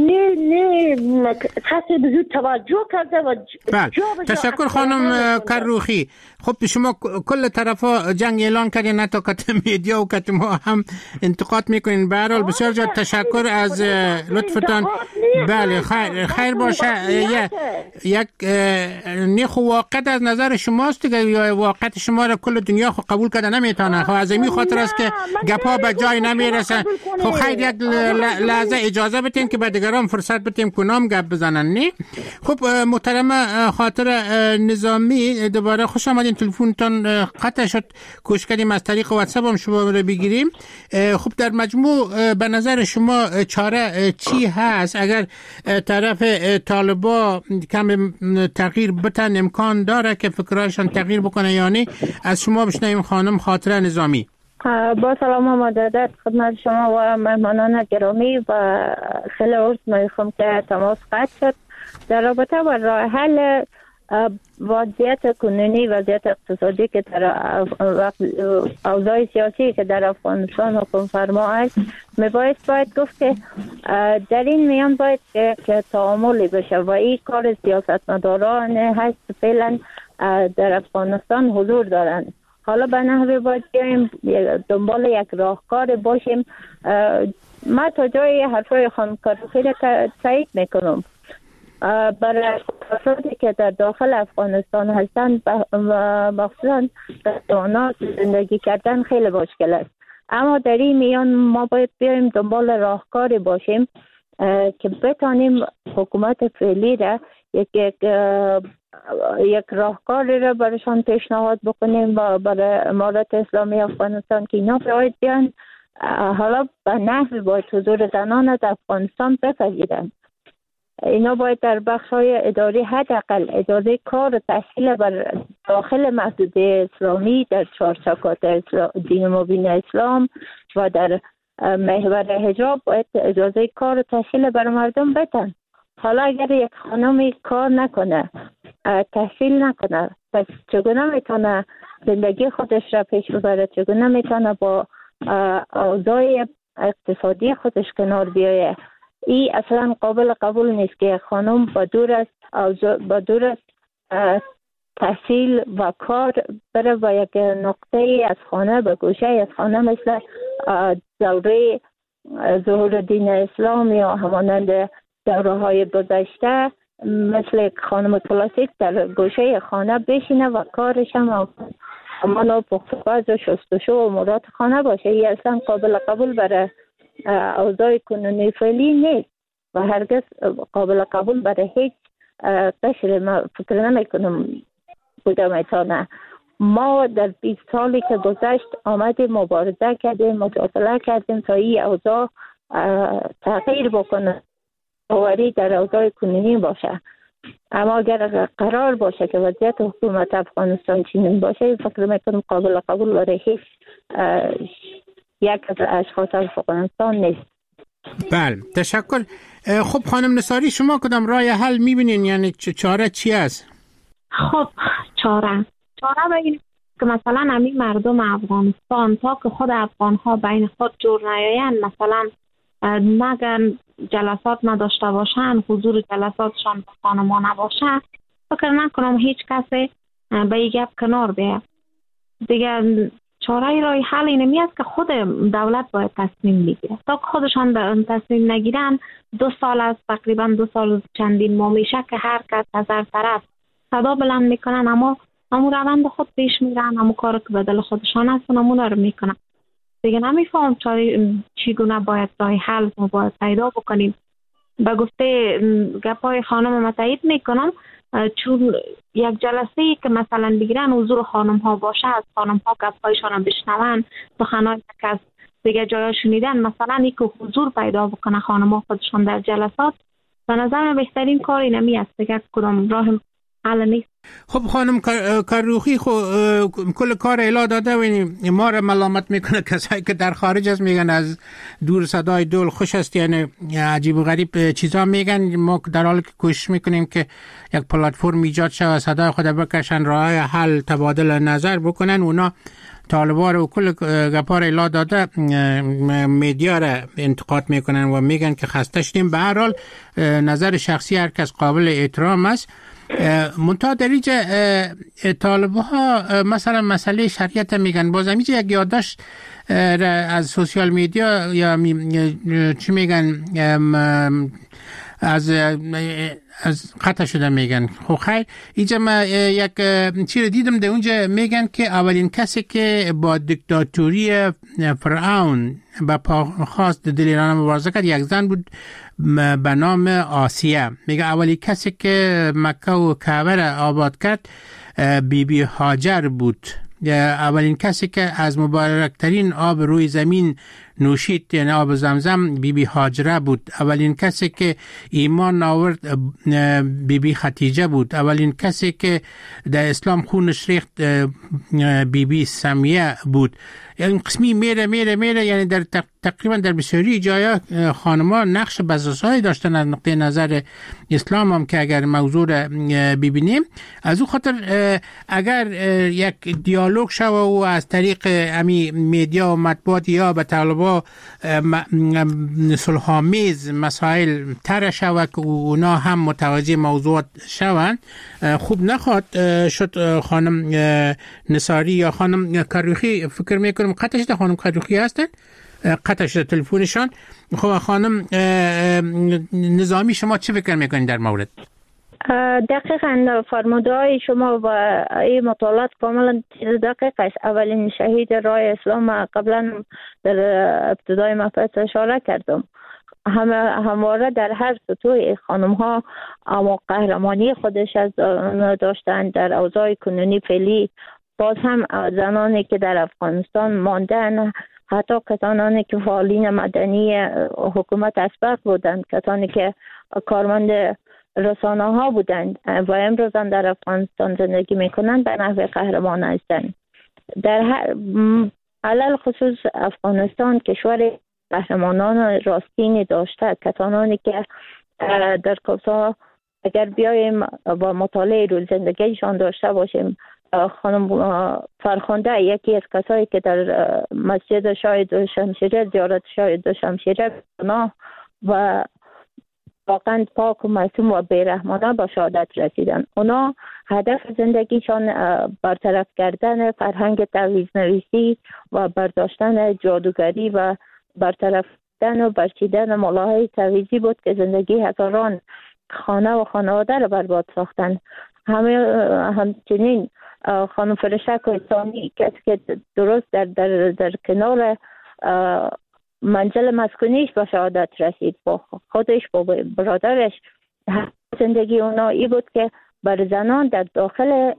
نه کسی به زود توجه کرده و تشکر خانم کروخی. خب شما کل طرفا جنگ اعلان کردین، حتی کت میدیا و کت ما هم انتقاد میکنین. به هر حال بسیار زیاد تشکر از لطفتان. بله خیر باشه. یک نیخو واقعیت از نظر شماست دیگه، یا واقعیت شما را کل دنیا قبول کرده نمیتونه؟ خب از این خاطر است که گپا به جای نمیرسه. خب خیر یک لحظه اجازه بدین که دیگران فرصت بدیم کنام گپ بزنن. نه خب محترم خاطر نظامی، دوباره خوش آمدین. تلفنتون قطع شد، کوشش کردیم از طریق واتساپ هم شما رو بگیریم. خب در مجموع به نظر شما چاره چی هست؟ اگر طرف طالبا کم تغییر بتن، امکان داره که فکرهایشان تغییر بکنه یا نه؟ از شما بشنویم خانم خاطر نظامی. با سلام و مجدد خدمت شما و مهمانان گرامی و خیلی عرض میخوام که تماس قطع شد در رابطه با راه حل وضعیت کنونی، وضعیت اقتصادی که در اوضاع سیاسی که در افغانستان حکم فرما است. باید گفت که در این میان باید که تعاملی بشه و این کار سیاستمداران هست فعلا در افغانستان حضور دارند. حالا به نحوی باید بیاییم دنبال یک راهکار باشیم. من تا جای حرفای خانم کروخی را تایید میکنم. برای افرادی که در داخل افغانستان هستند و مخصوصا در آنها زندگی کردن خیلی مشکل است، اما در این میان ما باید بیاییم دنبال راهکاری باشیم که بتانیم حکومت فعلی را یک راهکاری را برایشان پیشنهاد بکنیم و برای امارت اسلامی افغانستان که اینا باید بیان. حالا به نحوی باید حضور زنان در افغانستان بپذیرند. اینا باید در بخش‌های اداری حداقل اجازه کار و تحصیل بر داخل محدوده اسلامی در چهارچوکات دین مبین اسلام و در محور حجاب باید اجازه کار و تحصیل بر مردم بدن. حالا اگر یک خانمی کار نکنه، تحصیل نکنه، پس چگونه میتونه زندگی خودش را پیش ببره؟ چگونه میتونه با اوضاع اقتصادی خودش کنار بیایه؟ این اصلا قابل قبول نیست که خانم با دور از تحصیل و کار بره و یک نقطه از خانه به گوشه از خانه مثل دوره ظهور دین اسلام یا همانند دوره های گذشته مثل خانم کلاسیک در گوشه خانه بشینه و کارش هم همانا پخت‌وپز و شستشو و امورات خانه باشه. این اصلا قابل قبول برای اوضاع کنونی فعلی نیست و هرگز قابل قبول برای هیچ قشر. ما فکر نمی کنم بوده میتونه. ما در 20 سالی که گذشت آمدیم مبارزه کردیم، مجادله کردیم تا این اوضاع تغییر بکنه، باوری در اوضاع کنونی باشه. اما اگر قرار باشه که وضعیت حکومت افغانستان چنین باشه، فکر میکنم قابل قبول برای هیچ یک از اشخاص افغانستان نیست. بله تشکر. خب خانم نصاری، شما کدام راه حل میبینین؟ یعنی چاره چی است؟ خب چاره بگیم که مثلا همین مردم افغانستان تا که خود افغان ها بین خود جور نیایند، مثلا نگن جلسات نداشته باشن، حضور جلساتشان به خانما نباشه، فکر نکنم هیچ کسی به این گپ کنار بیاد دیگه. چاره رای حل اینمی است که خود دولت باید تصمیم بگیره. تا که خودشان تصمیم نگیرن 2 سال است، تقریبا 2 سال چندین ماه میشه که هر کس از هر طرف صدا بلند میکنن، اما همون روند خود پیش میرن، همون کار که به دل خودشان هست همون رو میکنن دیگه. نمیفهم چگونه باید راه حل ما باید پیدا بکنیم به گفته گپای خانم تایید میکنم، چون یک جلسه که مثلا بگیرن حضور خانم ها باشه، از خانم ها گپایشان رو بشنون، سخنای که از دیگه جایا شنیدن، مثلا این که حضور پیدا بکنه خانم ها خودشان در جلسات، به نظر من بهترین کار اینمی است دیگه، کدام راه حل نیست. خب خانم کروخی، کل کار اعلا داده و ما را ملامت میکنه کسایی که در خارج است، میگن از دور صدای دول خوش است، یعنی عجیب و غریب چیزا میگن. ما در حالی که کوشش میکنیم که یک پلتفرم ایجاد شود، صدای خود بکشن، راه حل تبادل نظر بکنن، اونا طالبان و کل گپار اعلا داده میدیا را انتقاد میکنن و میگن که خسته شدیم. به هر حال نظر شخصی هر کس قابل احترام است. منتها در اینجا طالبه ها مثلا مسئله شریعت میگن. باز اینجا یک یادداشت از سوشیال میدیا یا چی میگن از قطع شده میگن. خب خیر، اینجا ما یک چیز دیدم در اونجا میگن که اولین کسی که با دیکتاتوری فرعون با پا خواست دل ایران مبارزه کرد یک زن بود به نام آسیه. میگه اولین کسی که مکه و کعبه را آباد کرد بیبی هاجر بود. اولین کسی که از مبارکترین آب روی زمین نوشید، یعنی آب زمزم، بیبی هاجره بود. اولین کسی که ایمان آورد بیبی خدیجه بود. اولین کسی که در اسلام خونش ریخت بیبی سمیه بود. یعنی قسمی میره یعنی در تقریبا در بسیاری جایا خانم‌ها نقش بزرگسازی داشتن از نقطه نظر اسلام هم که اگر موضوع را ببینیم. از اون خاطر اگر یک دیالوگ شوه و از طریق امی میدیا و مطبوعات یا به طالبا صلح‌آمیز مسائل طرح شوه که اونا هم متوجه موضوعات شوند، خوب نخواد شد. خانم نصاری یا خانم کروخی فکر میکنم قطع شده، خانم کروخی هستن، قطع شده تلفنشان. خب خانم نظامی، شما چه فکر میکنید در مورد؟ دقیقاً فرمودهای شما و این مطالعات کاملا دقیق است. اولین شهید راه اسلام قبلا در ابتدای مبحث اشاره کردم. همواره در هر سطوح خانم ها اما قهرمانی خودش از داشتن. در اوضاع کنونی فعلی باز هم زنانی که در افغانستان ماندن، حتی کسانی که فعالین مدنی حکومت اسبق بودند، کسانی که کارمند رسانه ها بودند و امروز در افغانستان زندگی میکنند، به نحو قهرمان هستند. در علل خصوص افغانستان کشور قهرمانان راستینی داشته، کسانی که در کوسا اگر بیایم با مطالعه روز زندگیشان داشته باشیم، خانم فرخنده یکی از کسایی که در مسجد شاهد شمشیره زیارت شاهد شمشیره و واقعا پاک و معصوم و بیرحمانه با شهادت رسیدن. اونا هدف زندگیشان برطرف کردن فرهنگ تعویض نویسی و برداشتن جادوگری و برطرف کردن و برچیدن ملاهای تعویضی بود که زندگی هزاران خانه و خانواده را برباد ساختن. همچنین خانم فرشک انسانی کسی که درست در کنار منزل مسکونیش به شهادت رسید، با خودش با برادرش. زندگی اونا ای بود که بر زنان در داخل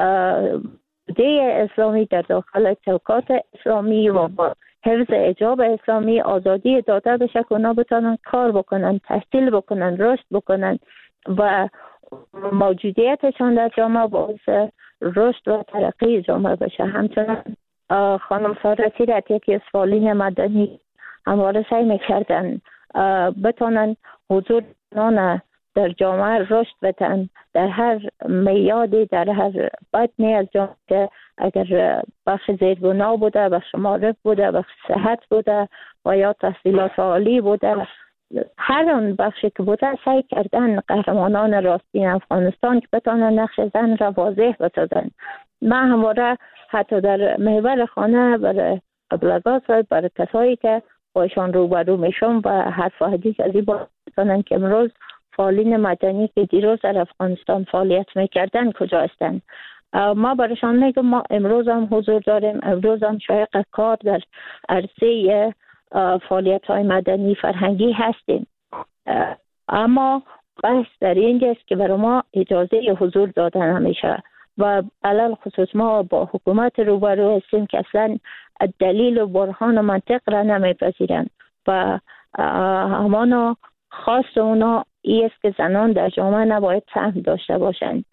ده اسلامی، در داخل چوکات اسلامی و با حفظ حجاب اسلامی آزادی داده بشه که اونا بتونن کار بکنن، تحصیل بکنن، رشد بکنن و موجودیتشان در جامعه باعث رشد و ترقی جامعه بشه. همچنین خانم ساره سیرت یکی از فعالین مدنی همواره سعی میکردن بتونن حضور زنان در جامعه رشد بدن، در هر میادی، در هر بطنی از جامعه، اگر بخش زیربنا بوده، بخش معرف بوده، بخش صحت بوده و یا تحصیلات عالی بوده، هر اون بخشی که بوده سعی کردن قهرمانان راستین افغانستان که بتونن نقش زن را واضح بسازن. من همواره حتی در محور خانه برای ابلغات و برای کسایی که باشان روبرو میشم و حرف و حدیث از این باشن که امروز فعالین مدنی که دیروز در افغانستان فعالیت میکردن کجا هستن، ما برایشان میگم ما امروز هم حضور داریم، امروز هم شایق کار در عرصه فعالیت های مدنی فرهنگی هستیم. اما بحث در اینجاست که برای ما اجازه حضور دادن همیشه و علل خصوص ما با حکومت روبرو هستیم که اصلا دلیل و برهان و منطق را نمیپذیرند و همانا خواست اونا ای است که زنان در جامعه نباید سهم داشته باشند.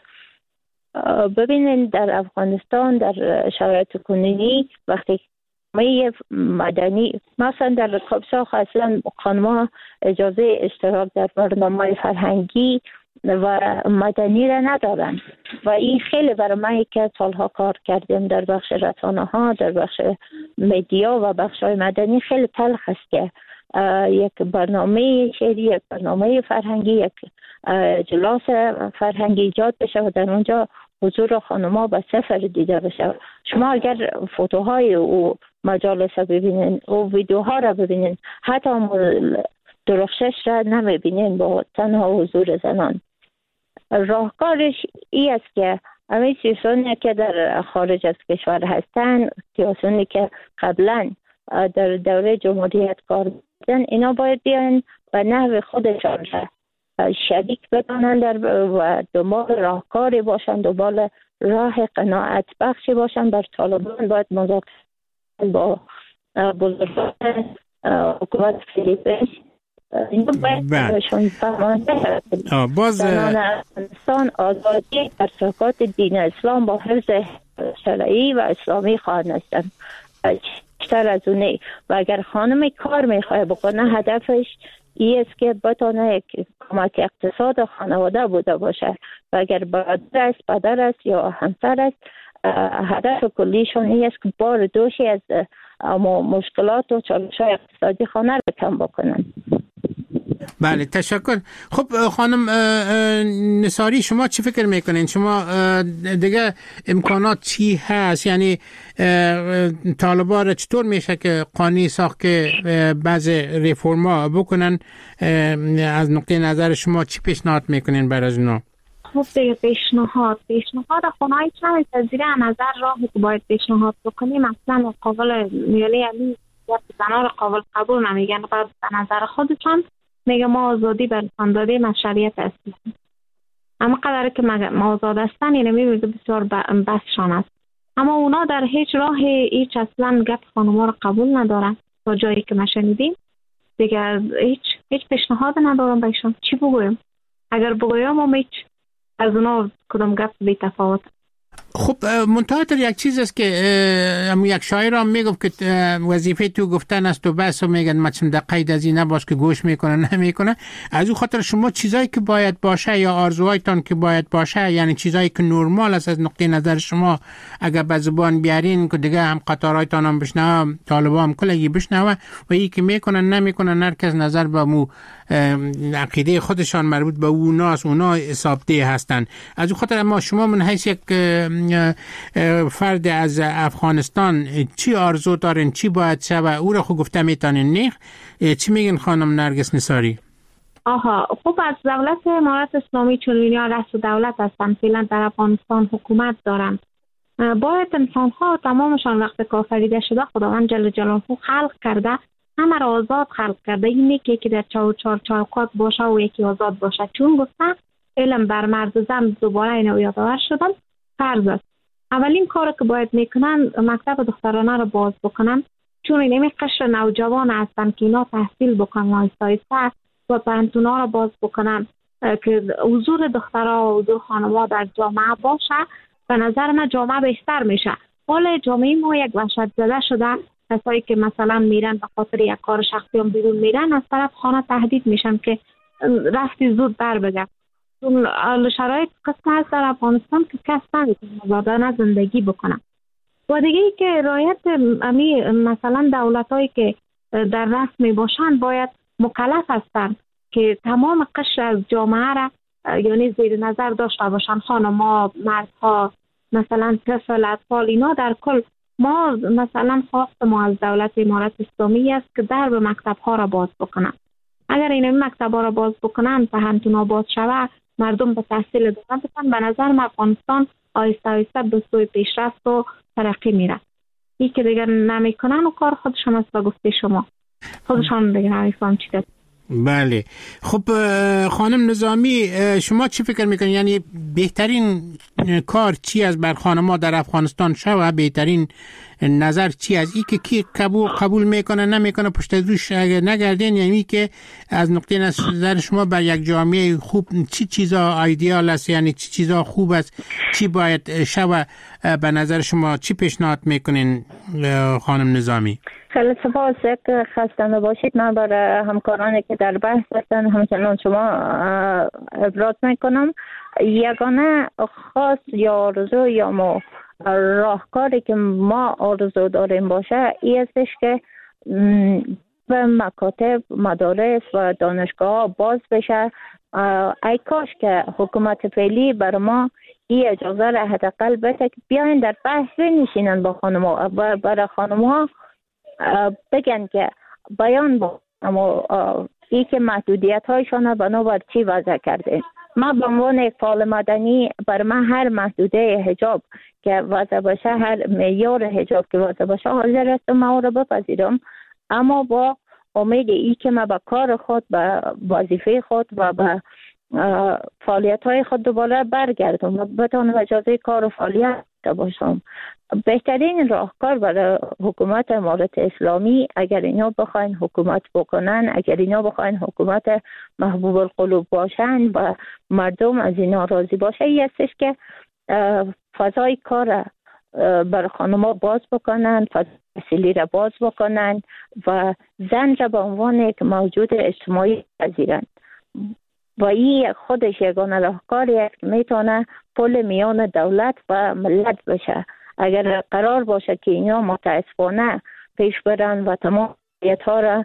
ببینین در افغانستان در شرایط کنونی وقتی مدنی مثلا در کابساخ اصلا خانم‌ها اجازه اشتراک در برنامه فرهنگی و مدنی را ندارن و این خیلی برای من که سالها کار کردیم در بخش رسانه ها، در بخش مدیا و بخش های مدنی خیلی تلخ است که یک برنامه شعری، یک برنامه فرهنگی، یک اجلاس فرهنگی ایجاد بشه و در اونجا حضور خانم‌ها به صفر دیده بشه. شما اگر فوتوهای و مجالس ببینین و ویدیوها را ببینین حتی درخشش را نمیبینین با تنها حضور زنان. راهکارش ای است که همه سیاسانی که در خارج از کشور هستن، سیاسانی که قبلا در دوره جمهوریت کار می‌کردن، اینا باید بیان و نحو خودشان را شریک بدانند و دنبال راهکاری باشند، دنبال راه قناعت بخشی باشند. بر طالبان باید مذاکره با بزرگان حکومت فیلیپین اینو باید بهشون فهمانده زنان افغانستان آزادی ارتکات دین اسلام با حفظ شرعی و اسلامی خواهند هستند بیشتر از اونه. و اگر خانم کار میخواه بکنه هدفش این است که بتانه یک کمک اقتصاد خانواده بوده باشه و اگر برادر است، پدر است یا همسر است، هدف کلیشون این است که بار دوشی از مشکلات و چالش‌های اقتصادی خانه را کم بکنن. بله تشکر. خب خانم نصاری شما چی فکر میکنین؟ شما دیگه امکانات چی هست؟ یعنی طالبان را چطور میشه که قانونی ساخت که بعض ریفورما بکنن؟ از نقطه نظر شما چی پیشنهاد میکنین برای از اونا؟ خب دیگه پیشنهاد خونه‌های چند تزیره نظر راهی که باید پیشنهاد بکنیم اصلا قابل یعنی زنان را قابل قبول نمیگن. بعد به نظر خودشان میگه ما آزادی برسان دادیم از شریعت اسلام، اما قدر که ما آزاد هستن یعنی میگه بسیار بسشان است. اما اونا در هیچ راه هیچ اصلا گپ خانوما را قبول ندارن. تا جایی که ما شنیدیم دیگه هیچ پیشنهاد ندارم بهشون. چی بگویم؟ اگر بگویم هم هیچ از اونا کدام گپ بی تفاوت. خب منتها یک چیز است که یک شاعر هم میگفت که وظیفه تو گفتن است و بس و میگن مچم در قید از این نباش که گوش میکنه نمیکنه. از او خاطر شما چیزایی که باید باشه یا آرزوهایتان که باید باشه، یعنی چیزایی که نرمال است از نقطه نظر شما، اگر به زبان بیارین که دیگه هم قطارایتان هم بشنوه، طالبان هم کلگی بشنوه و ای که میکنن نمیکنن هر کس نظر به مو عقیده خودشان مربوط به اوناست، اونا حسابده هستن. از او خاطر ما شما من حیث یک فرد از افغانستان چی آرزو دارین، چی باید شه و او را خود گفته میتونین نیخ؟ چی میگین خانم نرگس نصاری؟ خب از دولت امارت اسلامی چون اینها رئیس دولت هستن، فعلا در افغانستان حکومت دارن، باید انسان ها تمامشان وقت کافریده شده خداوند جل جلاله خلق کرده، همه را آزاد خلق کرده. این یکی که در چوکات باشه و یکی آزاد باشه. چون گفته علم بر مرد و زن دوباره اینو یادآور شدم فرض است. اولین کار که باید میکنن مکتب دخترانه رو باز بکنن، چون اینمی قشر نوجوان هستن که اینا تحصیل بکنن آیسته و پانتونا رو باز بکنن که حضور دخترها و حضور خانم‌ها در جامعه باشه. به نظر من جامعه بهتر میشه. حال جامعه ما یک وحشت زده شده، کسایی که مثلا میرن به خاطر یک کار شخصی هم بیرون میرن از طرف خانه تهدید میشن که رفتی زود بر بگرد. شرایط قسم هست در افغانستان که کس نمیتونه زندگی بکنه. و دیگه ای که رعایت مثلا دولتایی که در رسمی باشن باید مکلف هستن که تمام قشر از جامعه را یعنی زیر نظر داشته باشن، خانم‌ها، مردها، مثلا طفل، اطفال، اینا در کل. ما مثلا خواست ما از دولت امارت اسلامی است که در به مکتب ها را باز بکنن. اگر این مکتب ها را باز بکنن، پهنتونا باز شوه، مردم به تحصیل ادامه بدن، به نظر من افغانستان آهسته آهسته به سوی پیشرفت و ترقی میره. این که دیگر نمیکنن و کار خودشان است. به گفته شما خودشان دیگر نمیفهم چی دست. بله. خب خانم نظامی، شما چی فکر میکنید؟ یعنی بهترین کار چی از بر خانم‌ها در افغانستان شود؟ بهترین نظر چی از این که کی قبول میکنه نمیکنه پشت روش اگر نگردین؟ یعنی که از نقطه نظر شما بر یک جامعه خوب چی چیزا ایدئال است؟ یعنی چی چیزا خوب است؟ چی باید شود به نظر شما؟ چی پیشنهاد میکنین خانم نظامی؟ خیلی سپاس. خسته نباشید. من برای همکارانی که در بحث هستن همچنان شما ابراز میکنم. یگانه خاص یا آرزو یا ما راهکاری که ما آرزو داریم باشه این استش که به مکاتب، مدارس و دانشگاه باز بشه. ای کاش که حکومت فعلی بر ما این اجازه را حداقل بده که بیاین در بحث بنشینن با خانم‌ها و برای خانم‌ها بگن که بیان با ای که محدودیت هایشان بنابر چی وضع کرده. ما به عنوان یک فعال مدنی بر من هر محدوده حجاب که وضع باشه، هر معیار حجاب که وضع باشه حاضر هستم ما را بپذیرم، اما با امید ای که ما به کار خود، به وظیفه خود و به فعالیت های خود دوباره برگردم و بتانم اجازه کار و فعالیت باشم. بهترین راهکار برای حکومت امارت اسلامی اگر اینا بخواین حکومت بکنن، اگر اینا بخواین حکومت محبوب القلوب باشن و مردم از اینا راضی باشه، این استش که فضای کار برای خانم‌ها باز بکنن، فضای تحصیلی را باز بکنن و زن را به عنوان یک موجود اجتماعی پذیرن. و این خودش یگانه راهکاری است که میتونه پل میان دولت و ملت بشه. اگر قرار باشه که اینا متاسفانه پیش برن و تمام ها را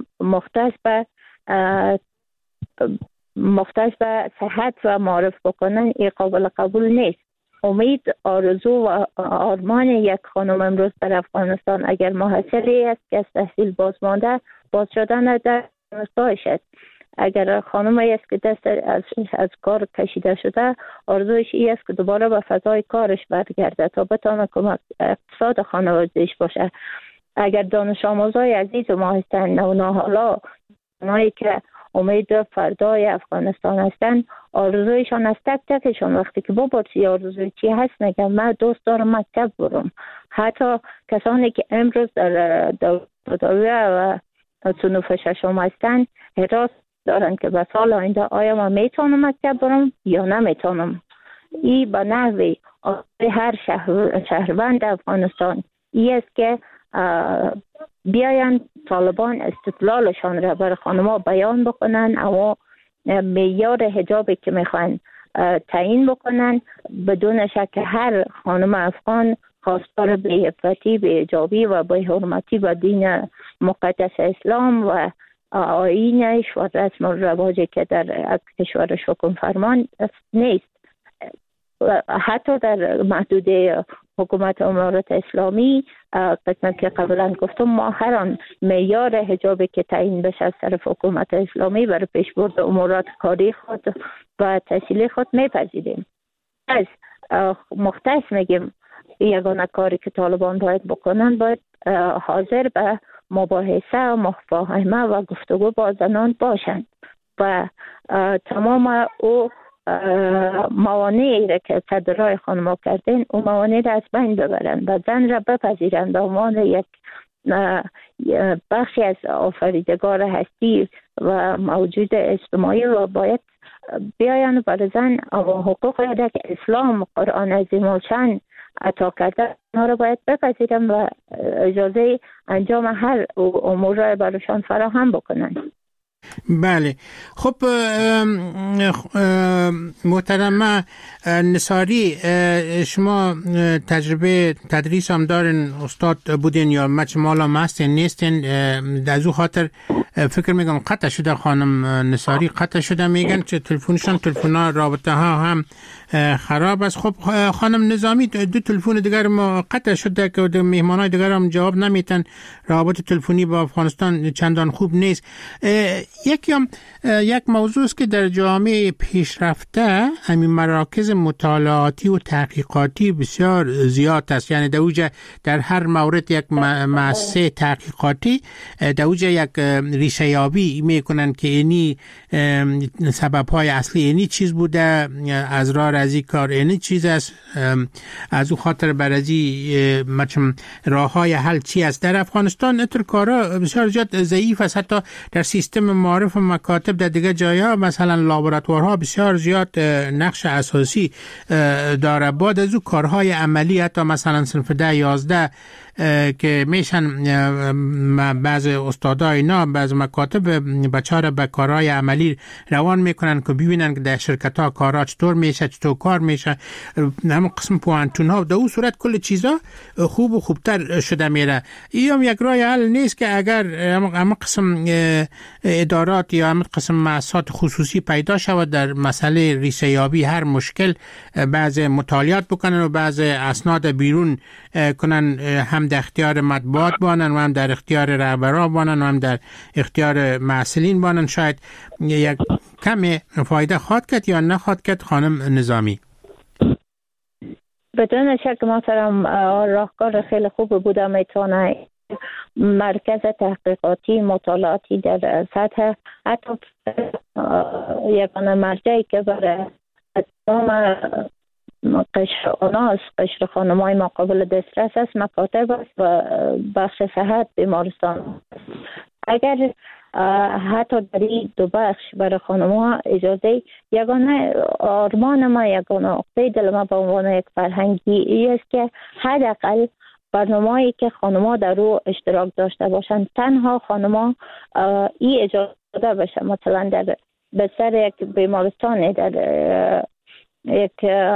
مختص به صحت و معرف بکنن، این قابل قبول نیست. امید، آرزو و آرمان یک خانم امروز در افغانستان اگر محصلی است که از تحصیل باز مانده، باز شدن در دانشگاهش است. اگر خانمی است که دست از کار کشیده شده، آرزوش این است که دوباره به فضای کارش برگرده تا بتونه کمک اقتصاد خانواده‌اش باشه. اگر دانش آموزای عزیز ما هستن، نوناهالا، اونایی که امید فردای افغانستان هستن، آرزویشان از تک تکشان وقتی که بابا چی آرزوی چی هست میگم من دوست دارم مکتب برم. حتی کسانی که امروز در دولت و صنوف ششم هستن حراس دارن که به سال آینده آیا من میتونم مکتب برم یا نمیتونم. این به نحوی هر شهروند افغانستان این است که بیاین طالبان استدلالشان را بر خانم‌ها بیان بکنن، اما معیار حجابی که میخوان تعیین بکنن بدون شک هر خانم افغان خواستار به عفتی، به حجابی و به حرمتی و دین مقدس اسلام و آیینش و رسم و رواجی که در کشورش حکم فرمان نیست. حتی در محدوده حکومت امارت اسلامی قسمت که قبلا گفتم ما هر آن معیار حجابی که تعیین بشه از طرف حکومت اسلامی برای پیشبرد امورات کاری خود و تحصیلی خود میپذیریم. از مختص میگیم یگانه کاری که طالبان باید بکنن، باید حاضر به مباحثه و مفاهمه و گفتگو با زنان باشند و تمام او موانعی را که صدرای خانم‌ها کردین اون موانع را از بین ببرن و زن را بپذیرن به عنوان یک بخشی از آفریدگار هستی و موجود اجتماعی و باید بیاین برای زن حقوقی را که اسلام قرآن عظیم الشان عطا کرده اونا را باید بپذیرن و اجازه انجام هر امور را برایشان فراهم بکنن. بله. خب محترمه نصاری، شما تجربه تدریس هم دارین، استاد بودین یا مال هم هستین نیستین؟ در او خاطر فکر میگم قطع شده خانم نصاری، قطع شده میگن که تلفنشان تلفن‌ها رابطه ها هم خراب است. خب خانم نظامی دو تلفن دیگر ما قطع شده که مهمانای دیگر هم جواب نمیتن، روابط تلفنی با افغانستان چندان خوب نیست. یک موضوع است که در جامعه پیشرفته همین مراکز مطالعاتی و تحقیقاتی بسیار زیاد است. یعنی در هر مورد یک مؤسسه تحقیقاتی دوجه یک ریشه یابی میکنن که اینی سبب‌های اصلی اینی چیز بوده، از راه رازی کار اینی چیز است، از او خاطر برازی راه‌های حل چی است. در افغانستان اتر کارا بسیار زیاد ضعیف است. حتی در سیستم معارف و مکاتب در دیگه جایا مثلا لابراتوارها بسیار زیاد نقش اساسی داره. بعد از او کارهای عملی حتی مثلا صنف 10-11 که میشن بعض استادا اینا بعض مکاتب بچه‌ها به کارهای عملی روان میکنن که ببینن که در شرکت ها کارا چطور میشه، چطور کار میشه، همون قسم پوانتون ها. در اون صورت کل چیزا خوب و خوبتر شده میره. این یک راه حل نیست که اگر همون قسم ادارات یا همون قسم مؤسسات خصوصی پیدا شود در مسئله ریشه یابی هر مشکل بعض مطالعات بکنن و بعض اسناد بیرون کنن، هم در اختیار مطبوعات بانن و هم در اختیار رهبران بانن و هم در اختیار مسئولین بانن، شاید یک کم فایده خواهد کرد یا نخواهد کرد. خانم نظامی بدون شک محترم راهکار خیلی خوب بوده. میتونه مرکز تحقیقاتی مطالعاتی در سطح حتی یگانه مرجعی که برای تمام قشر آناس، قشر خانم‌های ما قابل دسترس است، مکاتب است و بخش صحت بیمارستان. اگر حتی در این دو بخش برای خانم‌ها اجازه، یگانه آرمان ما، یگانه عقده دل ما به عنوان یک فرهنگی است که حداقل برنامه‌ای که خانم‌ها در رو اشتراک داشته باشند، تنها خانم‌ها این اجازه بشه مثلا در بستر یک بیمارستان، در یک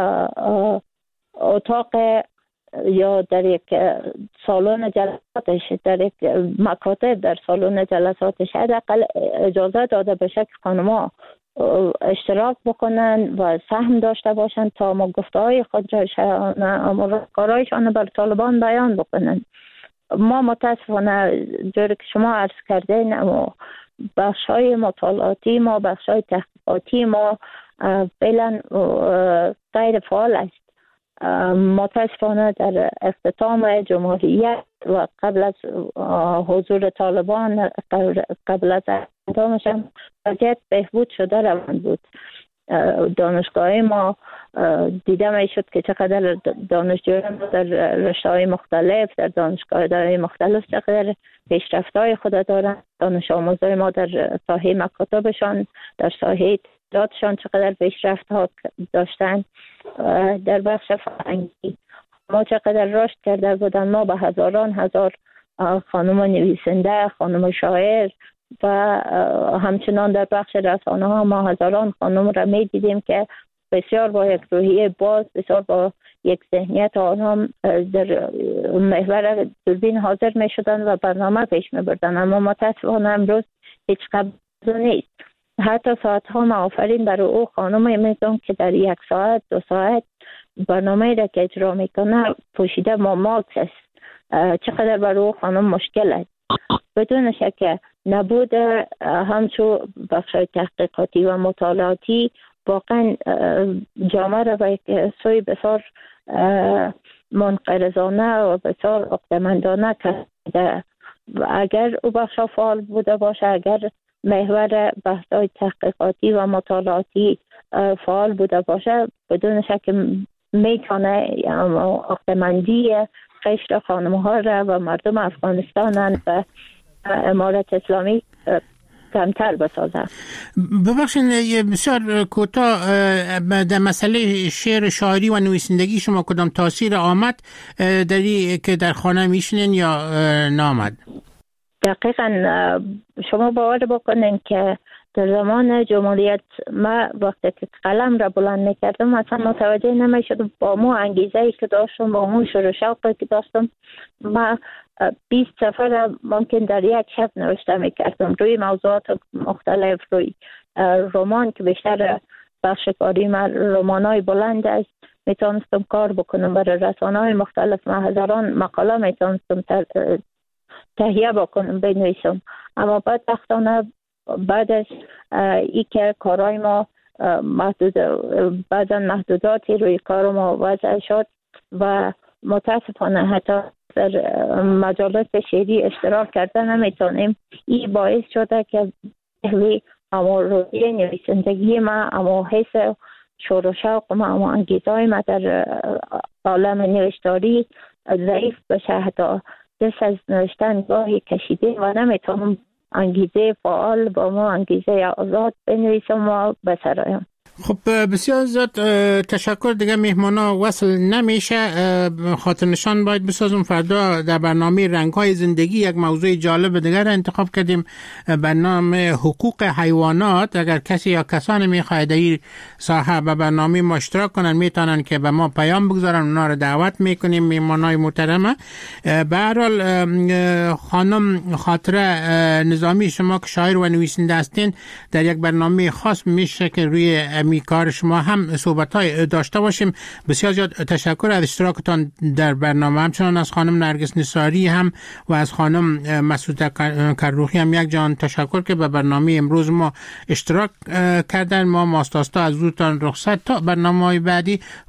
اتاق یا در یک سالن جلساتش، در یک مکاتب در سالن جلساتش حداقل اجازه داده بشه که خانم‌ها اشتراک بکنن و سهم داشته باشن تا ما گفته‌های خود را کارایشان بر طالبان بیان بکنن. ما متاسفانه جوری که شما عرض کردین اما بخش‌های مطالعاتی ما، بخش‌های تحقیقاتی ما فعلا غیر فعال است. متاسفانه در اختتام جمهوریت و قبل از حضور طالبان، قبل از اختتامش هم وضعیت بهبود شده روان بود. دانشگاه ما دیده می شد که چقدر دانشجویان در رشته‌های مختلف، در دانشگاه‌های مختلف چقدر پیشرفت‌های خود دارند. دانش آموزای ما در ساحه مکاتبشان، در ساحه دادشان چقدر پیشرفت‌ها داشتن. در بخش فرهنگی ما چقدر رشد کرده بودن. ما به هزار خانم نویسنده، خانم شاعر و همچنان در بخش رسانه ها ما هزاران خانم را می دیدیم که بسیار با یک روحیه باز، بسیار با یک ذهنیت آنها در محور دوربین حاضر می شدن و برنامه پیش می بردن. اما متاسفانه امروز هیچ قبض نیست. حتی ساعت ها ما آفرین برای او خانم میدونم که در 1 ساعت 2 ساعت برنامه را که اجرا میکنه پوشیده ماکس است. چقدر برای او خانم مشکل است. بدون شک نبود همچو بخش تحقیقاتی و مطالعاتی واقعا جامعه را به یک سوی بسیار منقرضانه و بسیار عقده‌مندانه کرده. اگر او بخش فعال بوده باشه، اگر محور بحث‌های تحقیقاتی و مطالعاتی فعال بوده باشه، بدون شک میتونه عقده‌مندی قشر خانم‌ها را و مردم افغانستان و امارت اسلامی کمتر بسازه. ببخشید بسیار کوتاه در مسئله شعر، شاعری و نویسندگی شما کدام تاثیر آمد داری که در خانه میشنین یا نامد؟ دقیقاً شما باور بکنین که در زمان جمهوریت ما وقتی که قلم را بلند میکردم اصلا متوجه نمیشدم با مو انگیزه‌ای که داشتم، با مو شور و شوقی که داشتم، ما 20 صفحه ممکن در یک شب نوشته میکردم روی موضوعات مختلف، روی رمان که بیشتر بخش کاری من رمانای بلند است. میتونستم کار بکنم برای رسانه‌های مختلف، ما هزاران مقاله میتونستم تهیه بکنم بنویسم. اما بدبختانه بعد از ای که کارهای ما بعضا محدوداتی روی کار ما وضع شد و متاسفانه حتی در مجالس شعری اشتراک کرده نمیتونیم. این باعث شده که اما روی نویسندگی ما، اما حس شور و شوق ما، اما انگیزهای ما در عالم نوشتاری ضعیف بشه. حتی دست از نوشتن گاهی کشیده و نمیتونم انگیزه فعال با ما، انگیزه آزاد بنویسم و بسرایم. خب بسیار زیاد تشکر. دیگه مهمانا وصل نمیشه، خاطر نشان باید بسازم. فردا در برنامه رنگ‌های زندگی یک موضوع جالب دیگر را انتخاب کردیم به نام حقوق حیوانات. اگر کسی یا کسانی میخواهد این ساحه به برنامه ما اشتراک کنن میتونن که به ما پیام بگذارن، اونا رو دعوت میکنیم. مهمانای محترمه به هر حال خانم خاطره نظامی، شما که شاعر و نویسنده هستین، در یک برنامه خاص میشه که روی می کار شما هم صحبت‌های داشته باشیم. بسیار زیاد تشکر از اشتراکتان در برنامه. همچنان از خانم نرگس نثاری هم و از خانم مسعوده کروخی هم یک جان تشکر که به برنامه امروز ما اشتراک کردن. ما ماستاستا از روتان رخصت تا برنامه‌های بعدی.